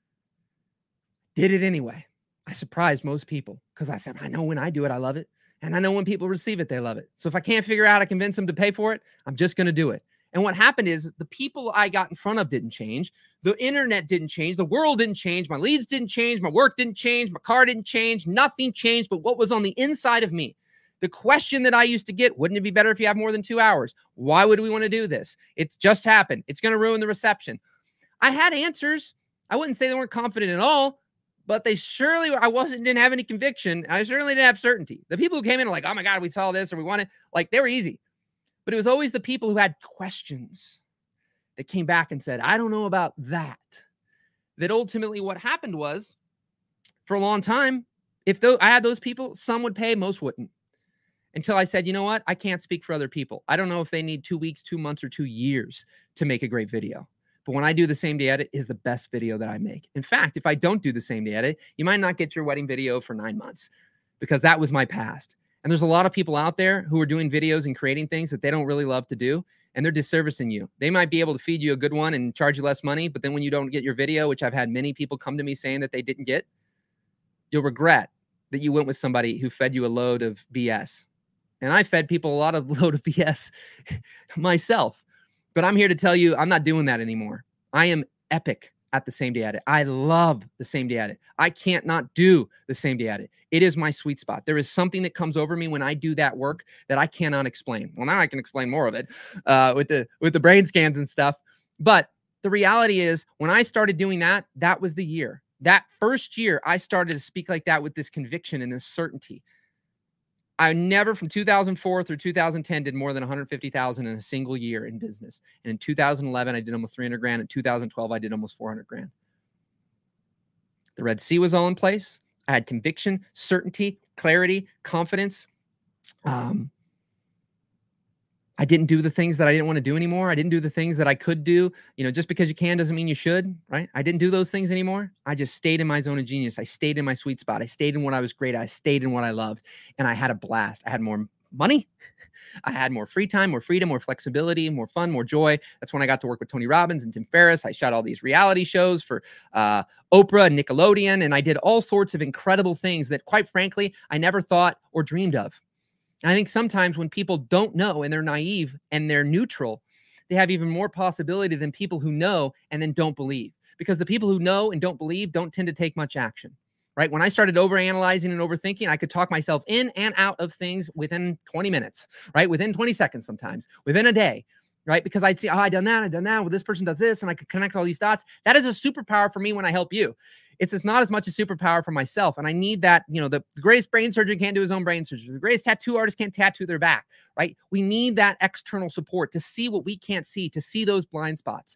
Did it anyway. I surprised most people because I said, I know when I do it, I love it. And I know when people receive it, they love it. So if I can't figure out how to convince them to pay for it, I'm just going to do it. And what happened is the people I got in front of didn't change. The internet didn't change. The world didn't change. My leads didn't change. My work didn't change. My car didn't change. Nothing changed. But what was on the inside of me? The question that I used to get, wouldn't it be better if you have more than two hours? Why would we want to do this? It's just happened. It's going to ruin the reception. I had answers. I wouldn't say they weren't confident at all, but they surely, I wasn't, didn't have any conviction. I certainly didn't have certainty. The people who came in are like, oh my God, we saw this or we want it. Like, they were easy. But it was always the people who had questions that came back and said, I don't know about that. That ultimately what happened was, for a long time, if though I had those people, some would pay, most wouldn't. Until I said, you know what? I can't speak for other people. I don't know if they need two weeks, two months, or two years to make a great video. But when I do the same day edit, is the best video that I make. In fact, if I don't do the same day edit, you might not get your wedding video for nine months because that was my past. And there's a lot of people out there who are doing videos and creating things that they don't really love to do, and they're disservicing you. They might be able to feed you a good one and charge you less money, but then when you don't get your video, which I've had many people come to me saying that they didn't get, you'll regret that you went with somebody who fed you a load of B S. And I fed people a lot of load of B S myself. But I'm here to tell you, I'm not doing that anymore. I am epic at the same day edit. I love the same day edit. I can't not do the same day edit. It is my sweet spot. There is something that comes over me when I do that work that I cannot explain. Well, now I can explain more of it uh, with the with the brain scans and stuff. But the reality is, when I started doing that, that was the year. That first year, I started to speak like that with this conviction and this certainty. I never, from two thousand four through two thousand ten, did more than one hundred fifty thousand in a single year in business. And in two thousand eleven, I did almost three hundred grand. In two thousand twelve, I did almost four hundred grand. The Red Sea was all in place. I had conviction, certainty, clarity, confidence. Um, I didn't do the things that I didn't want to do anymore. I didn't do the things that I could do. You know, just because you can doesn't mean you should, right? I didn't do those things anymore. I just stayed in my zone of genius. I stayed in my sweet spot. I stayed in what I was great at. I stayed in what I loved. And I had a blast. I had more money. I had more free time, more freedom, more flexibility, more fun, more joy. That's when I got to work with Tony Robbins and Tim Ferriss. I shot all these reality shows for uh, Oprah and Nickelodeon. And I did all sorts of incredible things that, quite frankly, I never thought or dreamed of. And I think sometimes when people don't know and they're naive and they're neutral, they have even more possibility than people who know and then don't believe. Because the people who know and don't believe don't tend to take much action, right? When I started overanalyzing and overthinking, I could talk myself in and out of things within twenty minutes, right? Within twenty seconds sometimes, within a day, right? Because I'd see, oh, I've done that, I've done that, well, this person does this, and I could connect all these dots. That is a superpower for me when I help you. It's, it's not as much a superpower for myself. And I need that, you know, the, the greatest brain surgeon can't do his own brain surgery. The greatest tattoo artist can't tattoo their back, right? We need that external support to see what we can't see, to see those blind spots.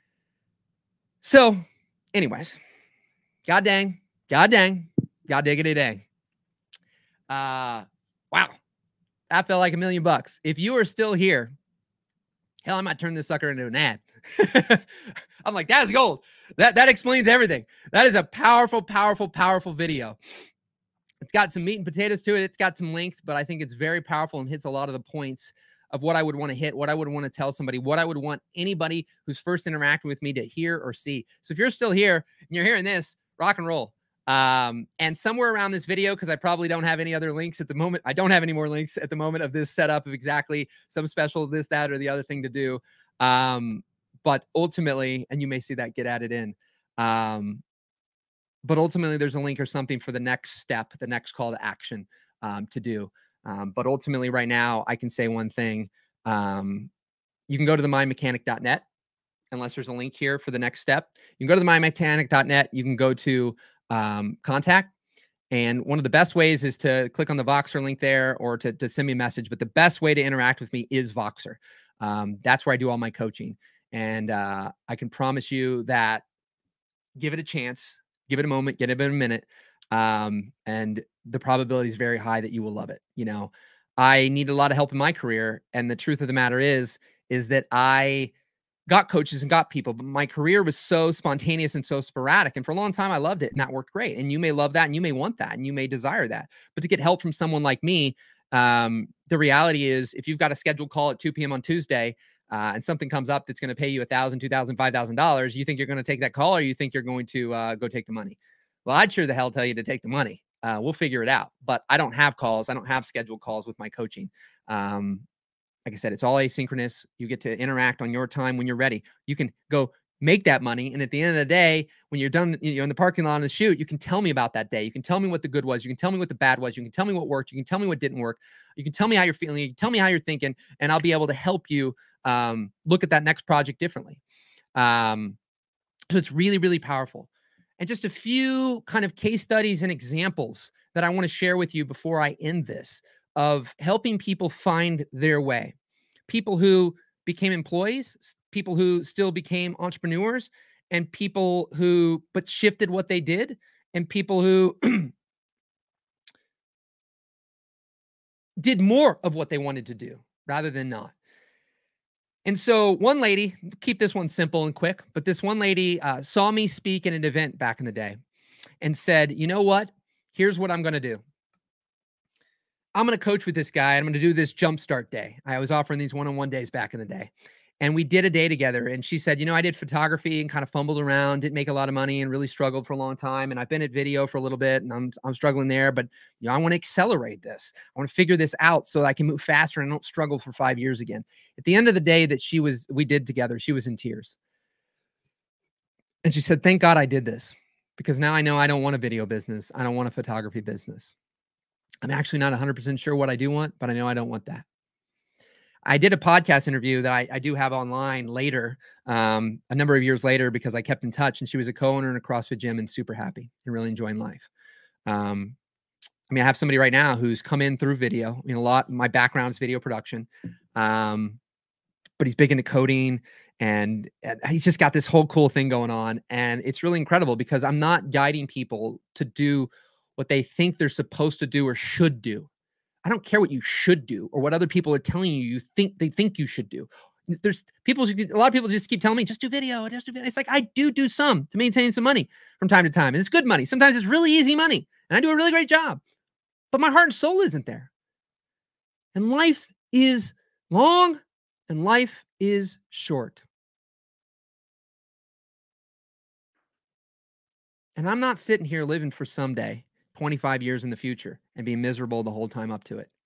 So anyways, God dang, God dang, God diggity dang. Uh, wow. That felt like a million bucks. If you are still here, hell, I might turn this sucker into an ad. I'm like, that is gold. That, that explains everything. That is a powerful, powerful, powerful video. It's got some meat and potatoes to it. It's got some length, but I think it's very powerful and hits a lot of the points of what I would want to hit, what I would want to tell somebody, what I would want anybody who's first interacting with me to hear or see. So if you're still here and you're hearing this, rock and roll. Um, and somewhere around this video, because I probably don't have any other links at the moment. I don't have any more links at the moment of this setup of exactly some special this, that, or the other thing to do. Um, but ultimately, and you may see that get added in. Um, but ultimately there's a link or something for the next step, the next call to action, um, to do. Um, but ultimately right now I can say one thing. Um, you can go to the mind mechanic dot net unless there's a link here for the next step. You can go to the mind mechanic dot net. You can go to um, contact. And one of the best ways is to click on the Voxer link there or to, to send me a message. But the best way to interact with me is Voxer. Um, that's where I do all my coaching. And uh, I can promise you that give it a chance, give it a moment, give it a minute. Um, and the probability is very high that you will love it. You know, I need a lot of help in my career. And the truth of the matter is, is that I got coaches and got people, but my career was so spontaneous and so sporadic. And for a long time, I loved it and that worked great. And you may love that and you may want that and you may desire that. But to get help from someone like me, um, the reality is if you've got a scheduled call at two p.m. on Tuesday, Uh, and something comes up that's going to pay you a thousand, two thousand, five thousand dollars, you think you're going to take that call, or you think you're going to uh, go take the money? Well, I'd sure the hell tell you to take the money. Uh, we'll figure it out. But I don't have calls. I don't have scheduled calls with my coaching. Um, like I said, it's all asynchronous. You get to interact on your time when you're ready. You can go make that money. And at the end of the day, when you're done, you're in the parking lot on the shoot, you can tell me about that day. You can tell me what the good was. You can tell me what the bad was. You can tell me what worked. You can tell me what didn't work. You can tell me how you're feeling. You can tell me how you're thinking, and I'll be able to help you um, look at that next project differently. Um, so it's really, really powerful. And just a few kind of case studies and examples that I want to share with you before I end this of helping people find their way. People who became employees, people who still became entrepreneurs, and people who but shifted what they did, and people who did more of what they wanted to do rather than not. And so one lady, keep this one simple and quick, but this one lady uh, saw me speak at an event back in the day and said, you know what? Here's what I'm going to do. I'm going to coach with this guy. I'm going to do this jumpstart day. I was offering these one-on-one days back in the day. And we did a day together. And she said, you know, I did photography and kind of fumbled around, didn't make a lot of money and really struggled for a long time. And I've been at video for a little bit and I'm, I'm struggling there, but you know, I want to accelerate this. I want to figure this out so that I can move faster and don't struggle for five years again. At the end of the day that she was, we did together, she was in tears. And she said, thank God I did this, because now I know I don't want a video business. I don't want a photography business. I'm actually not one hundred percent sure what I do want, but I know I don't want that. I did a podcast interview that I, I do have online later, um, a number of years later, because I kept in touch, and she was a co-owner in a CrossFit gym and super happy and really enjoying life. Um, I mean, I have somebody right now who's come in through video. I mean, a lot, my background is video production, um, but he's big into coding, and, and he's just got this whole cool thing going on. And it's really incredible because I'm not guiding people to do what they think they're supposed to do or should do. I don't care what you should do or what other people are telling you you think they think you should do. There's people, a lot of people just keep telling me, just do video, just do video. It's like, I do do some to maintain some money from time to time. And it's good money. Sometimes it's really easy money. And I do a really great job. But my heart and soul isn't there. And life is long and life is short. And I'm not sitting here living for someday, twenty-five years in the future, and being miserable the whole time up to it.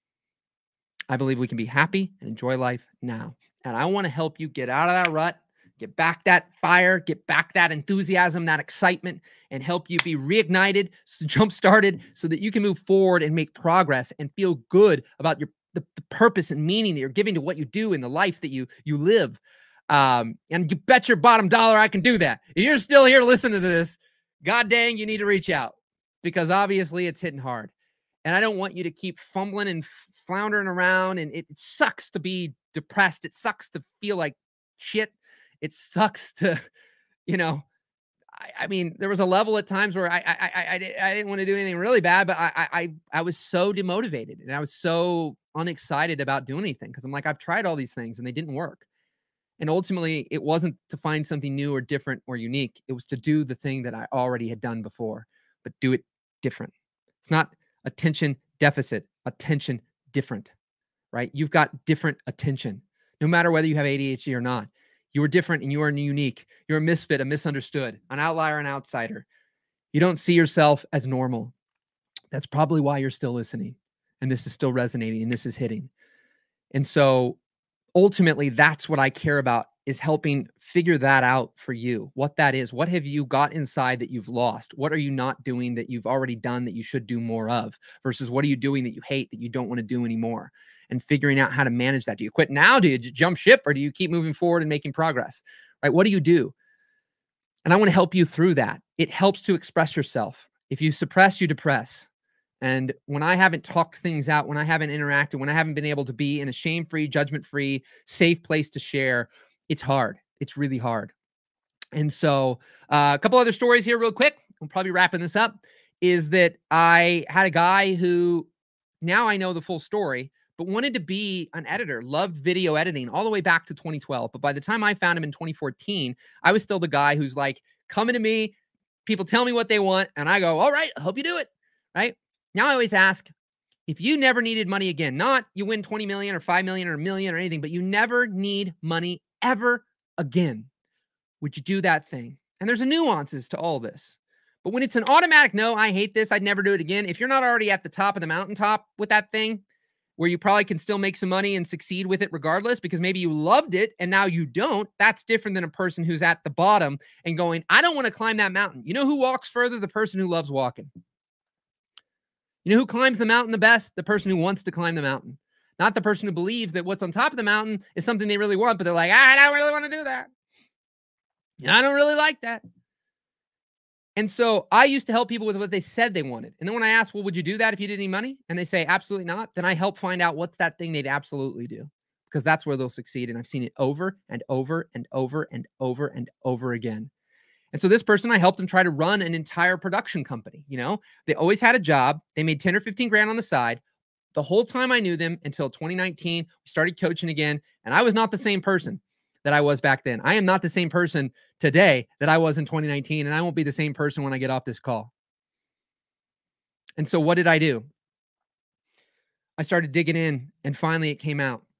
I believe we can be happy and enjoy life now. And I want to help you get out of that rut, get back that fire, get back that enthusiasm, that excitement, and help you be reignited, jump-started, so that you can move forward and make progress and feel good about your the, the purpose and meaning that you're giving to what you do in the life that you you live. Um, and you bet your bottom dollar I can do that. If you're still here listening to this, God dang, you need to reach out, because obviously it's hitting hard. And I don't want you to keep fumbling and floundering around. And it, it sucks to be depressed. It sucks to feel like shit. It sucks to, you know, I, I mean, there was a level at times where I, I, I, I, I didn't want to do anything really bad, but I, I, I was so demotivated and I was so unexcited about doing anything. Cause I'm like, I've tried all these things and they didn't work. And ultimately it wasn't to find something new or different or unique. It was to do the thing that I already had done before, but do it different. It's not attention deficit, attention different, right? You've got different attention, no matter whether you have A D H D or not. You are different and you are unique. You're a misfit, a misunderstood, an outlier, an outsider. You don't see yourself as normal. That's probably why you're still listening. And this is still resonating and this is hitting. And so ultimately, that's what I care about, is helping figure that out for you, what that is. What have you got inside that you've lost? What are you not doing that you've already done that you should do more of, versus what are you doing that you hate that you don't want to do anymore? And figuring out how to manage that. Do you quit now? Do you jump ship, or do you keep moving forward and making progress? Right? What do you do? And I want to help you through that. It helps to express yourself. If you suppress, you depress. And when I haven't talked things out, when I haven't interacted, when I haven't been able to be in a shame-free, judgment-free, safe place to share, it's hard. It's really hard. And so uh, a couple other stories here real quick. I'm probably wrapping this up. Is that I had a guy who, now I know the full story, but wanted to be an editor, loved video editing all the way back to twenty twelve. But by the time I found him in twenty fourteen, I was still the guy who's like, coming to me, people tell me what they want, and I go, all right, I'll help you do it, right? Now I always ask, if you never needed money again, not you win twenty million or five million or a million or anything, but you never need money ever again, would you do that thing? And there's a nuances to all this. But when it's an automatic no, I hate this, I'd never do it again. If you're not already at the top of the mountaintop with that thing, where you probably can still make some money and succeed with it regardless, because maybe you loved it and now you don't. That's different than a person who's at the bottom and going, I don't want to climb that mountain. You know who walks further? The person who loves walking. You know who climbs the mountain the best? The person who wants to climb the mountain. Not the person who believes that what's on top of the mountain is something they really want, but they're like, I don't really want to do that. I don't really like that. And so I used to help people with what they said they wanted. And then when I asked, well, would you do that if you didn't need money? And they say, absolutely not. Then I help find out what's that thing they'd absolutely do, because that's where they'll succeed. And I've seen it over and over and over and over and over again. And so this person, I helped them try to run an entire production company. You know, they always had a job. They made ten or fifteen grand on the side. The whole time I knew them until twenty nineteen, we started coaching again. And I was not the same person that I was back then. I am not the same person today that I was in twenty nineteen, and I won't be the same person when I get off this call. And so what did I do? I started digging in, and finally it came out.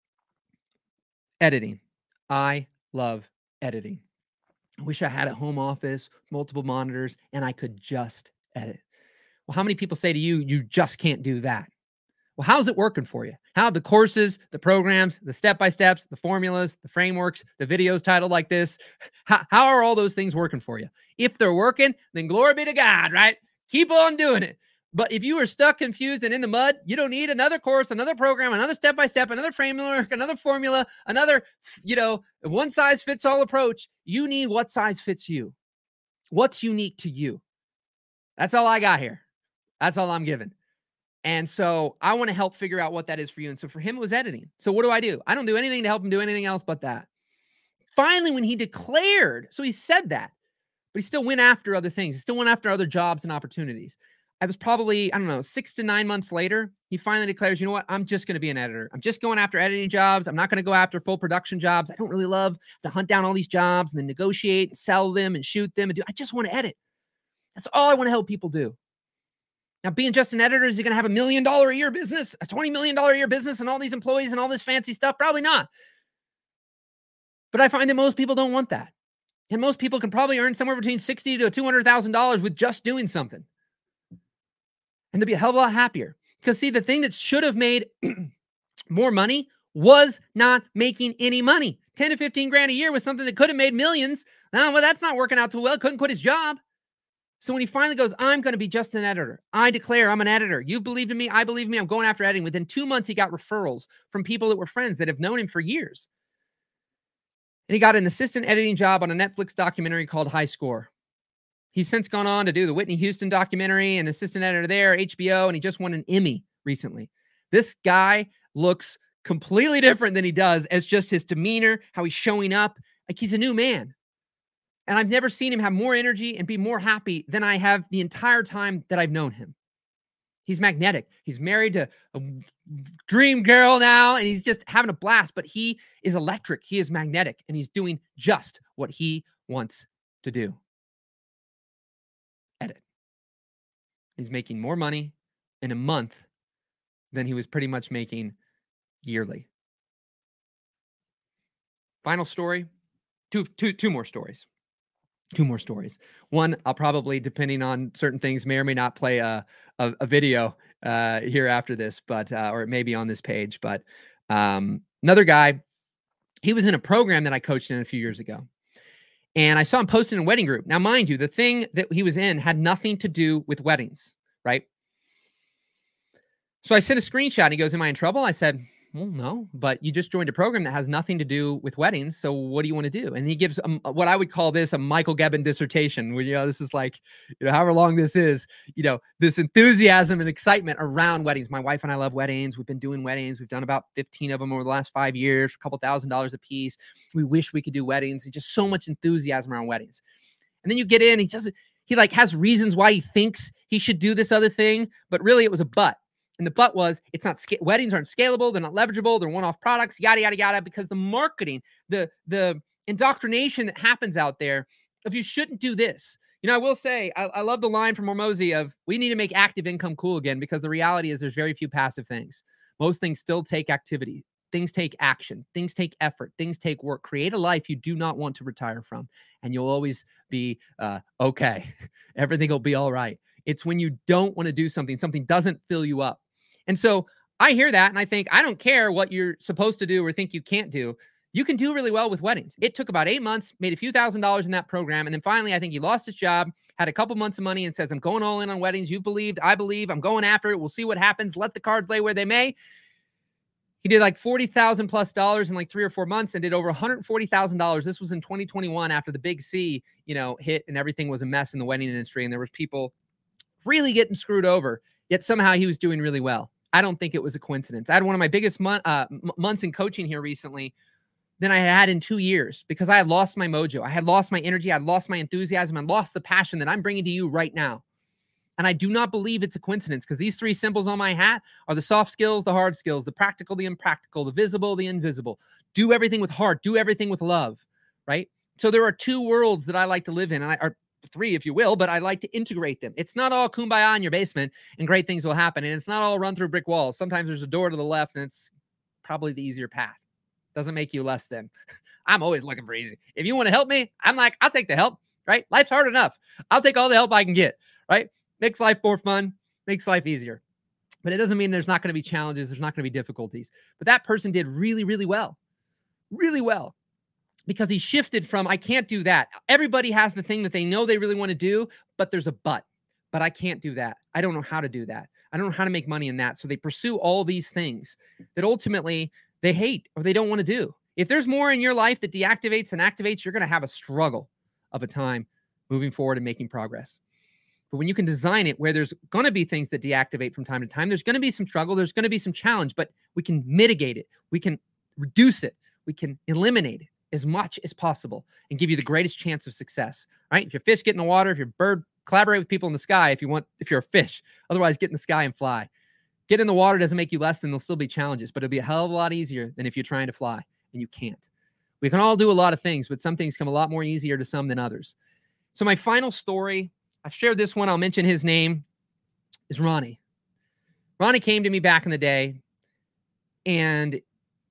Editing. I love editing. I wish I had a home office, multiple monitors, and I could just edit. Well, how many people say to you, you just can't do that? Well, how's it working for you? How have the courses, the programs, the step-by-steps, the formulas, the frameworks, the videos titled like this, how, how are all those things working for you? If they're working, then glory be to God, right? Keep on doing it. But if you are stuck, confused, and in the mud, you don't need another course, another program, another step-by-step, another framework, another formula, another, you know, one-size-fits-all approach. You need what size fits you. What's unique to you? That's all I got here. That's all I'm giving. And so I want to help figure out what that is for you. And so for him, it was editing. So what do I do? I don't do anything to help him do anything else but that. Finally, when he declared, so he said that, but he still went after other things. He still went after other jobs and opportunities. I was probably, I don't know, six to nine months later, he finally declares, you know what? I'm just going to be an editor. I'm just going after editing jobs. I'm not going to go after full production jobs. I don't really love to hunt down all these jobs and then negotiate and sell them and shoot them and do. I just want to edit. That's all I want to help people do. Now, being just an editor, is he going to have a million dollar a year business, a twenty million dollar a year business, and all these employees and all this fancy stuff? Probably not. But I find that most people don't want that. And most people can probably earn somewhere between sixty thousand to two hundred thousand dollars with just doing something. And they'll be a hell of a lot happier. Because see, the thing that should have made more money was not making any money. ten to fifteen grand a year was something that could have made millions. Now, well, that's not working out too well. Couldn't quit his job. So when he finally goes, I'm going to be just an editor. I declare I'm an editor. You believe in me. I believe in me. I'm going after editing. Within two months, he got referrals from people that were friends that have known him for years. And he got an assistant editing job on a Netflix documentary called High Score. He's since gone on to do the Whitney Houston documentary and assistant editor there, H B O, and he just won an Emmy recently. This guy looks completely different than he does as just his demeanor, how he's showing up. Like he's a new man. And I've never seen him have more energy and be more happy than I have the entire time that I've known him. He's magnetic. He's married to a dream girl now, and he's just having a blast. But he is electric. He is magnetic, and he's doing just what he wants to do. Edit. He's making more money in a month than he was pretty much making yearly. Final story. Two, two, two more stories. Two more stories. One, I'll probably, depending on certain things, may or may not play a, a, a video uh, here after this, but uh, or it may be on this page. But um, another guy, he was in a program that I coached in a few years ago. And I saw him posted in a wedding group. Now, mind you, the thing that he was in had nothing to do with weddings, right? So I sent a screenshot and he goes, am I in trouble? I said, well, no, but you just joined a program that has nothing to do with weddings. So what do you want to do? And he gives um, what I would call this a Michael Gebben dissertation, where, you know, this is like, you know, however long this is, you know, this enthusiasm and excitement around weddings. My wife and I love weddings. We've been doing weddings. We've done about fifteen of them over the last five years, a couple thousand dollars a piece. We wish we could do weddings, and just so much enthusiasm around weddings. And then you get in, he doesn't, he like has reasons why he thinks he should do this other thing, but really it was a but. And the but was, it's not, weddings aren't scalable. They're not leverageable. They're one-off products, yada, yada, yada, because the marketing, the, the indoctrination that happens out there, if you shouldn't do this. You know, I will say, I, I love the line from Hormozi of, we need to make active income cool again, because the reality is there's very few passive things. Most things still take activity. Things take action. Things take effort. Things take work. Create a life you do not want to retire from, and you'll always be uh, okay. Everything will be all right. It's when you don't want to do something, something doesn't fill you up. And so I hear that and I think, I don't care what you're supposed to do or think you can't do. You can do really well with weddings. It took about eight months, made a few thousand dollars in that program. And then finally, I think he lost his job, had a couple months of money and says, I'm going all in on weddings. You believed, I believe, I'm going after it. We'll see what happens. Let the cards lay where they may. He did like forty thousand plus dollars in like three or four months and did over one hundred forty thousand dollars. This was in twenty twenty-one after the big C, you know, hit and everything was a mess in the wedding industry. And there was people really getting screwed over, yet somehow he was doing really well. I don't think it was a coincidence. I had one of my biggest mon- uh, m- months in coaching here recently than I had in two years because I had lost my mojo. I had lost my energy. I had lost my enthusiasm. I lost the passion that I'm bringing to you right now. And I do not believe it's a coincidence because these three symbols on my hat are the soft skills, the hard skills, the practical, the impractical, the visible, the invisible. Do everything with heart. Do everything with love, right? So there are two worlds that I like to live in, and I are three, if you will, but I like to integrate them. It's not all kumbaya in your basement and great things will happen. And it's not all run through brick walls. Sometimes there's a door to the left and it's probably the easier path. Doesn't make you less than. I'm always looking for easy. If you want to help me, I'm like, I'll take the help, right? Life's hard enough. I'll take all the help I can get, right? Makes life more fun, makes life easier. But it doesn't mean there's not going to be challenges. There's not going to be difficulties. But that person did really, really well, really well, because he shifted from, I can't do that. Everybody has the thing that they know they really want to do, but there's a but. But I can't do that. I don't know how to do that. I don't know how to make money in that. So they pursue all these things that ultimately they hate or they don't want to do. If there's more in your life that deactivates and activates, you're going to have a struggle of a time moving forward and making progress. But when you can design it where there's going to be things that deactivate from time to time, there's going to be some struggle, there's going to be some challenge, but we can mitigate it. We can reduce it. We can eliminate it as much as possible and give you the greatest chance of success, right? If your fish get in the water, if your bird, collaborate with people in the sky if you want, if you're a fish. Otherwise, get in the sky and fly. Get in the water doesn't make you less than, there'll still be challenges, but it'll be a hell of a lot easier than if you're trying to fly and you can't. We can all do a lot of things, but some things come a lot more easier to some than others. So my final story, I've shared this one, I'll mention his name, is Ronnie. Ronnie came to me back in the day, and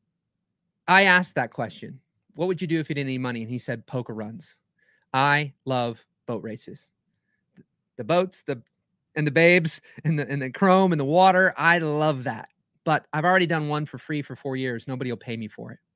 I asked that question. What would you do if you didn't need money? And he said, poker runs. I love boat races. The boats, the and the babes, and the and the chrome and the water. I love that. But I've already done one for free for four years. Nobody will pay me for it.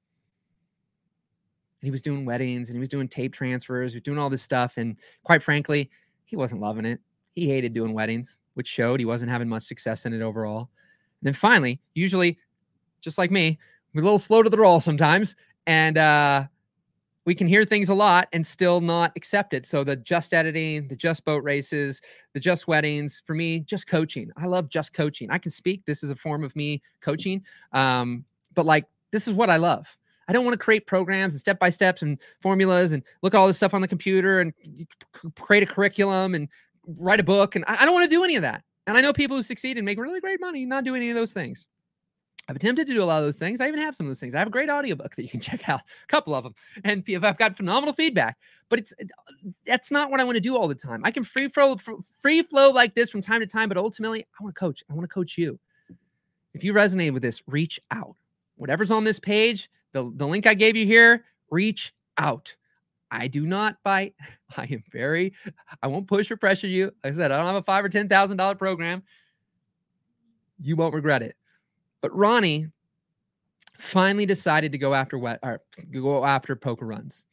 And he was doing weddings, and he was doing tape transfers, he was doing all this stuff. And quite frankly, he wasn't loving it. He hated doing weddings, which showed he wasn't having much success in it overall. And then finally, usually, just like me, we're a little slow to the roll sometimes. And uh, we can hear things a lot and still not accept it. So the just editing, the just boat races, the just weddings, for me, just coaching. I love just coaching. I can speak. This is a form of me coaching. Um, but like, this is what I love. I don't want to create programs and step-by-steps and formulas and look at all this stuff on the computer and create a curriculum and write a book. And I don't want to do any of that. And I know people who succeed and make really great money not doing any of those things. I've attempted to do a lot of those things. I even have some of those things. I have a great audiobook that you can check out, a couple of them. And I've got phenomenal feedback, but it's that's not what I want to do all the time. I can free flow, free flow like this from time to time, but ultimately I want to coach. I want to coach you. If you resonate with this, reach out. Whatever's on this page, the, the link I gave you here, reach out. I do not bite. I am very, I won't push or pressure you. Like I said, I don't have a five or ten thousand dollar program. You won't regret it. But Ronnie finally decided to go after what or go after poker runs.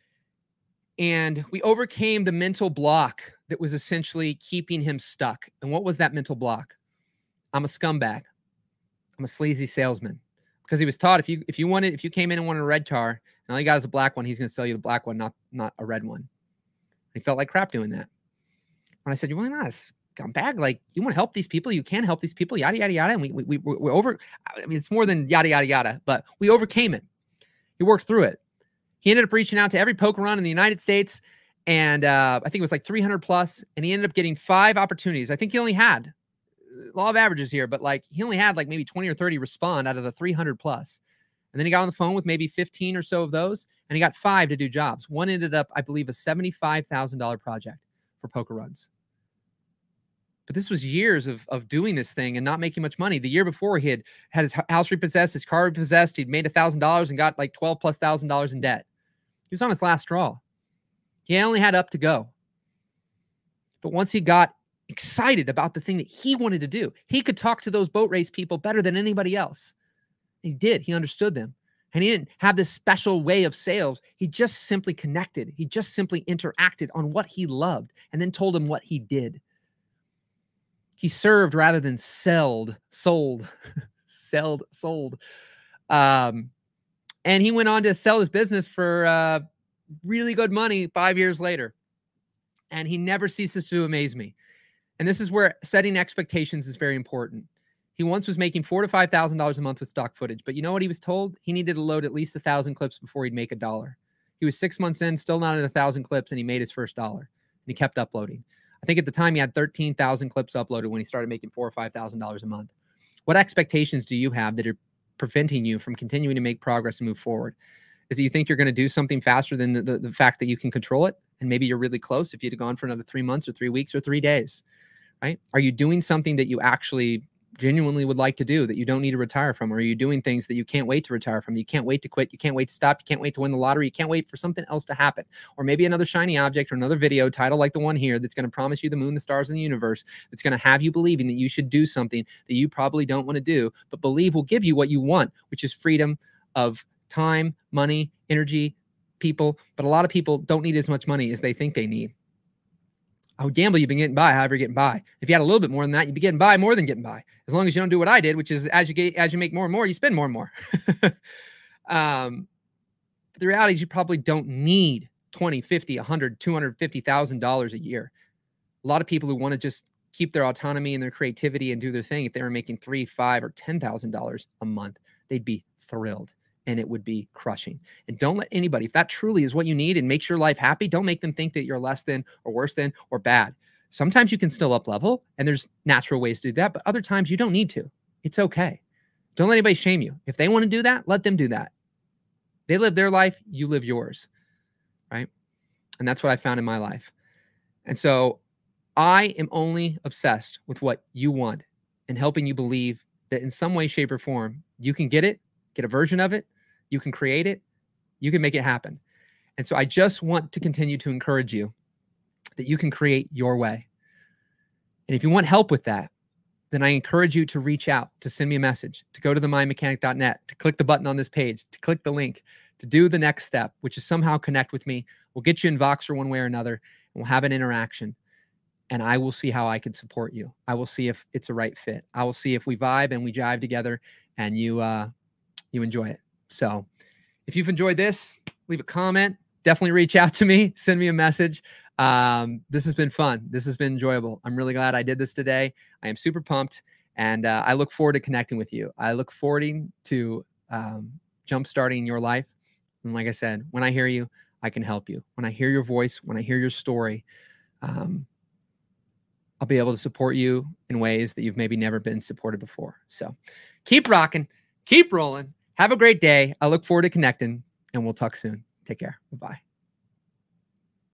And we overcame the mental block that was essentially keeping him stuck. And what was that mental block? I'm a scumbag. I'm a sleazy salesman. Because he was taught if you if you wanted if you came in and wanted a red car and all you got is a black one, he's going to sell you the black one, not not a red one. He felt like crap doing that. When I said, "You're really not a scumbag. Like you want to help these people, you can help these people, yada yada yada." And we we we we're over. I mean, it's more than yada yada yada, but we overcame it. He worked through it. He ended up reaching out to every poker run in the United States, and uh, I think it was like three hundred plus, and he ended up getting five opportunities. I think he only had. Law of averages here, but like he only had like maybe twenty or thirty respond out of the three hundred plus. And then he got on the phone with maybe fifteen or so of those, and he got five to do jobs. One ended up, I believe, a seventy-five thousand dollar project for poker runs. But this was years of, of doing this thing and not making much money. The year before, he had had his house repossessed, his car repossessed. He'd made one thousand dollars and got like twelve plus thousand dollars in debt. He was on his last straw. He only had up to go. But once he got excited about the thing that he wanted to do. He could talk to those boat race people better than anybody else. He did. He understood them. And he didn't have this special way of sales. He just simply connected. He just simply interacted on what he loved and then told him what he did. He served rather than sold, sold, sold, sold. Um, and he went on to sell his business for uh, really good money five years later. And he never ceases to amaze me. And this is where setting expectations is very important. He once was making four to five thousand dollars a month with stock footage, but you know what he was told? He needed to load at least a thousand clips before he'd make a dollar. He was six months in, still not at a thousand clips, and he made his first dollar. And he kept uploading. I think at the time he had thirteen thousand clips uploaded when he started making four or five thousand dollars a month. What expectations do you have that are preventing you from continuing to make progress and move forward? Is it you think you're going to do something faster than the, the, the fact that you can control it? And maybe you're really close if you'd have gone for another three months or three weeks or three days, right? Are you doing something that you actually genuinely would like to do that you don't need to retire from? Or are you doing things that you can't wait to retire from? You can't wait to quit. You can't wait to stop. You can't wait to win the lottery. You can't wait for something else to happen. Or maybe another shiny object or another video title like the one here that's going to promise you the moon, the stars, and the universe. That's going to have you believing that you should do something that you probably don't want to do, but believe will give you what you want, which is freedom of time, money, energy, people. But a lot of people don't need as much money as they think they need. I would gamble you've been getting by, however you're getting by. If you had a little bit more than that, you'd be getting by more than getting by. As long as you don't do what I did, which is as you get, as you make more and more, you spend more and more. um, but the reality is you probably don't need twenty, fifty, a hundred, two hundred fifty thousand dollars a year. A lot of people who want to just keep their autonomy and their creativity and do their thing, if they were making three, five, or ten thousand dollars a month, they'd be thrilled. And it would be crushing. And don't let anybody, if that truly is what you need and makes your life happy, don't make them think that you're less than or worse than or bad. Sometimes you can still up level and there's natural ways to do that, but other times you don't need to. It's okay. Don't let anybody shame you. If they want to do that, let them do that. They live their life, you live yours, right? And that's what I found in my life. And so I am only obsessed with what you want and helping you believe that in some way, shape, or form, you can get it, get a version of it. You can create it. You can make it happen. And so I just want to continue to encourage you that you can create your way. And if you want help with that, then I encourage you to reach out, to send me a message, to go to the mind mechanic dot net, to click the button on this page, to click the link, to do the next step, which is somehow connect with me. We'll get you in Voxer one way or another, and we'll have an interaction. And I will see how I can support you. I will see if it's a right fit. I will see if we vibe and we jive together and you, uh, you enjoy it. So if you've enjoyed this, leave a comment, definitely reach out to me, send me a message. Um, this has been fun. This has been enjoyable. I'm really glad I did this today. I am super pumped and uh, I look forward to connecting with you. I look forward to um, jumpstarting your life. And like I said, when I hear you, I can help you. When I hear your voice, when I hear your story, um, I'll be able to support you in ways that you've maybe never been supported before. So keep rocking, keep rolling. Have a great day. I look forward to connecting, and we'll talk soon. Take care. Bye-bye.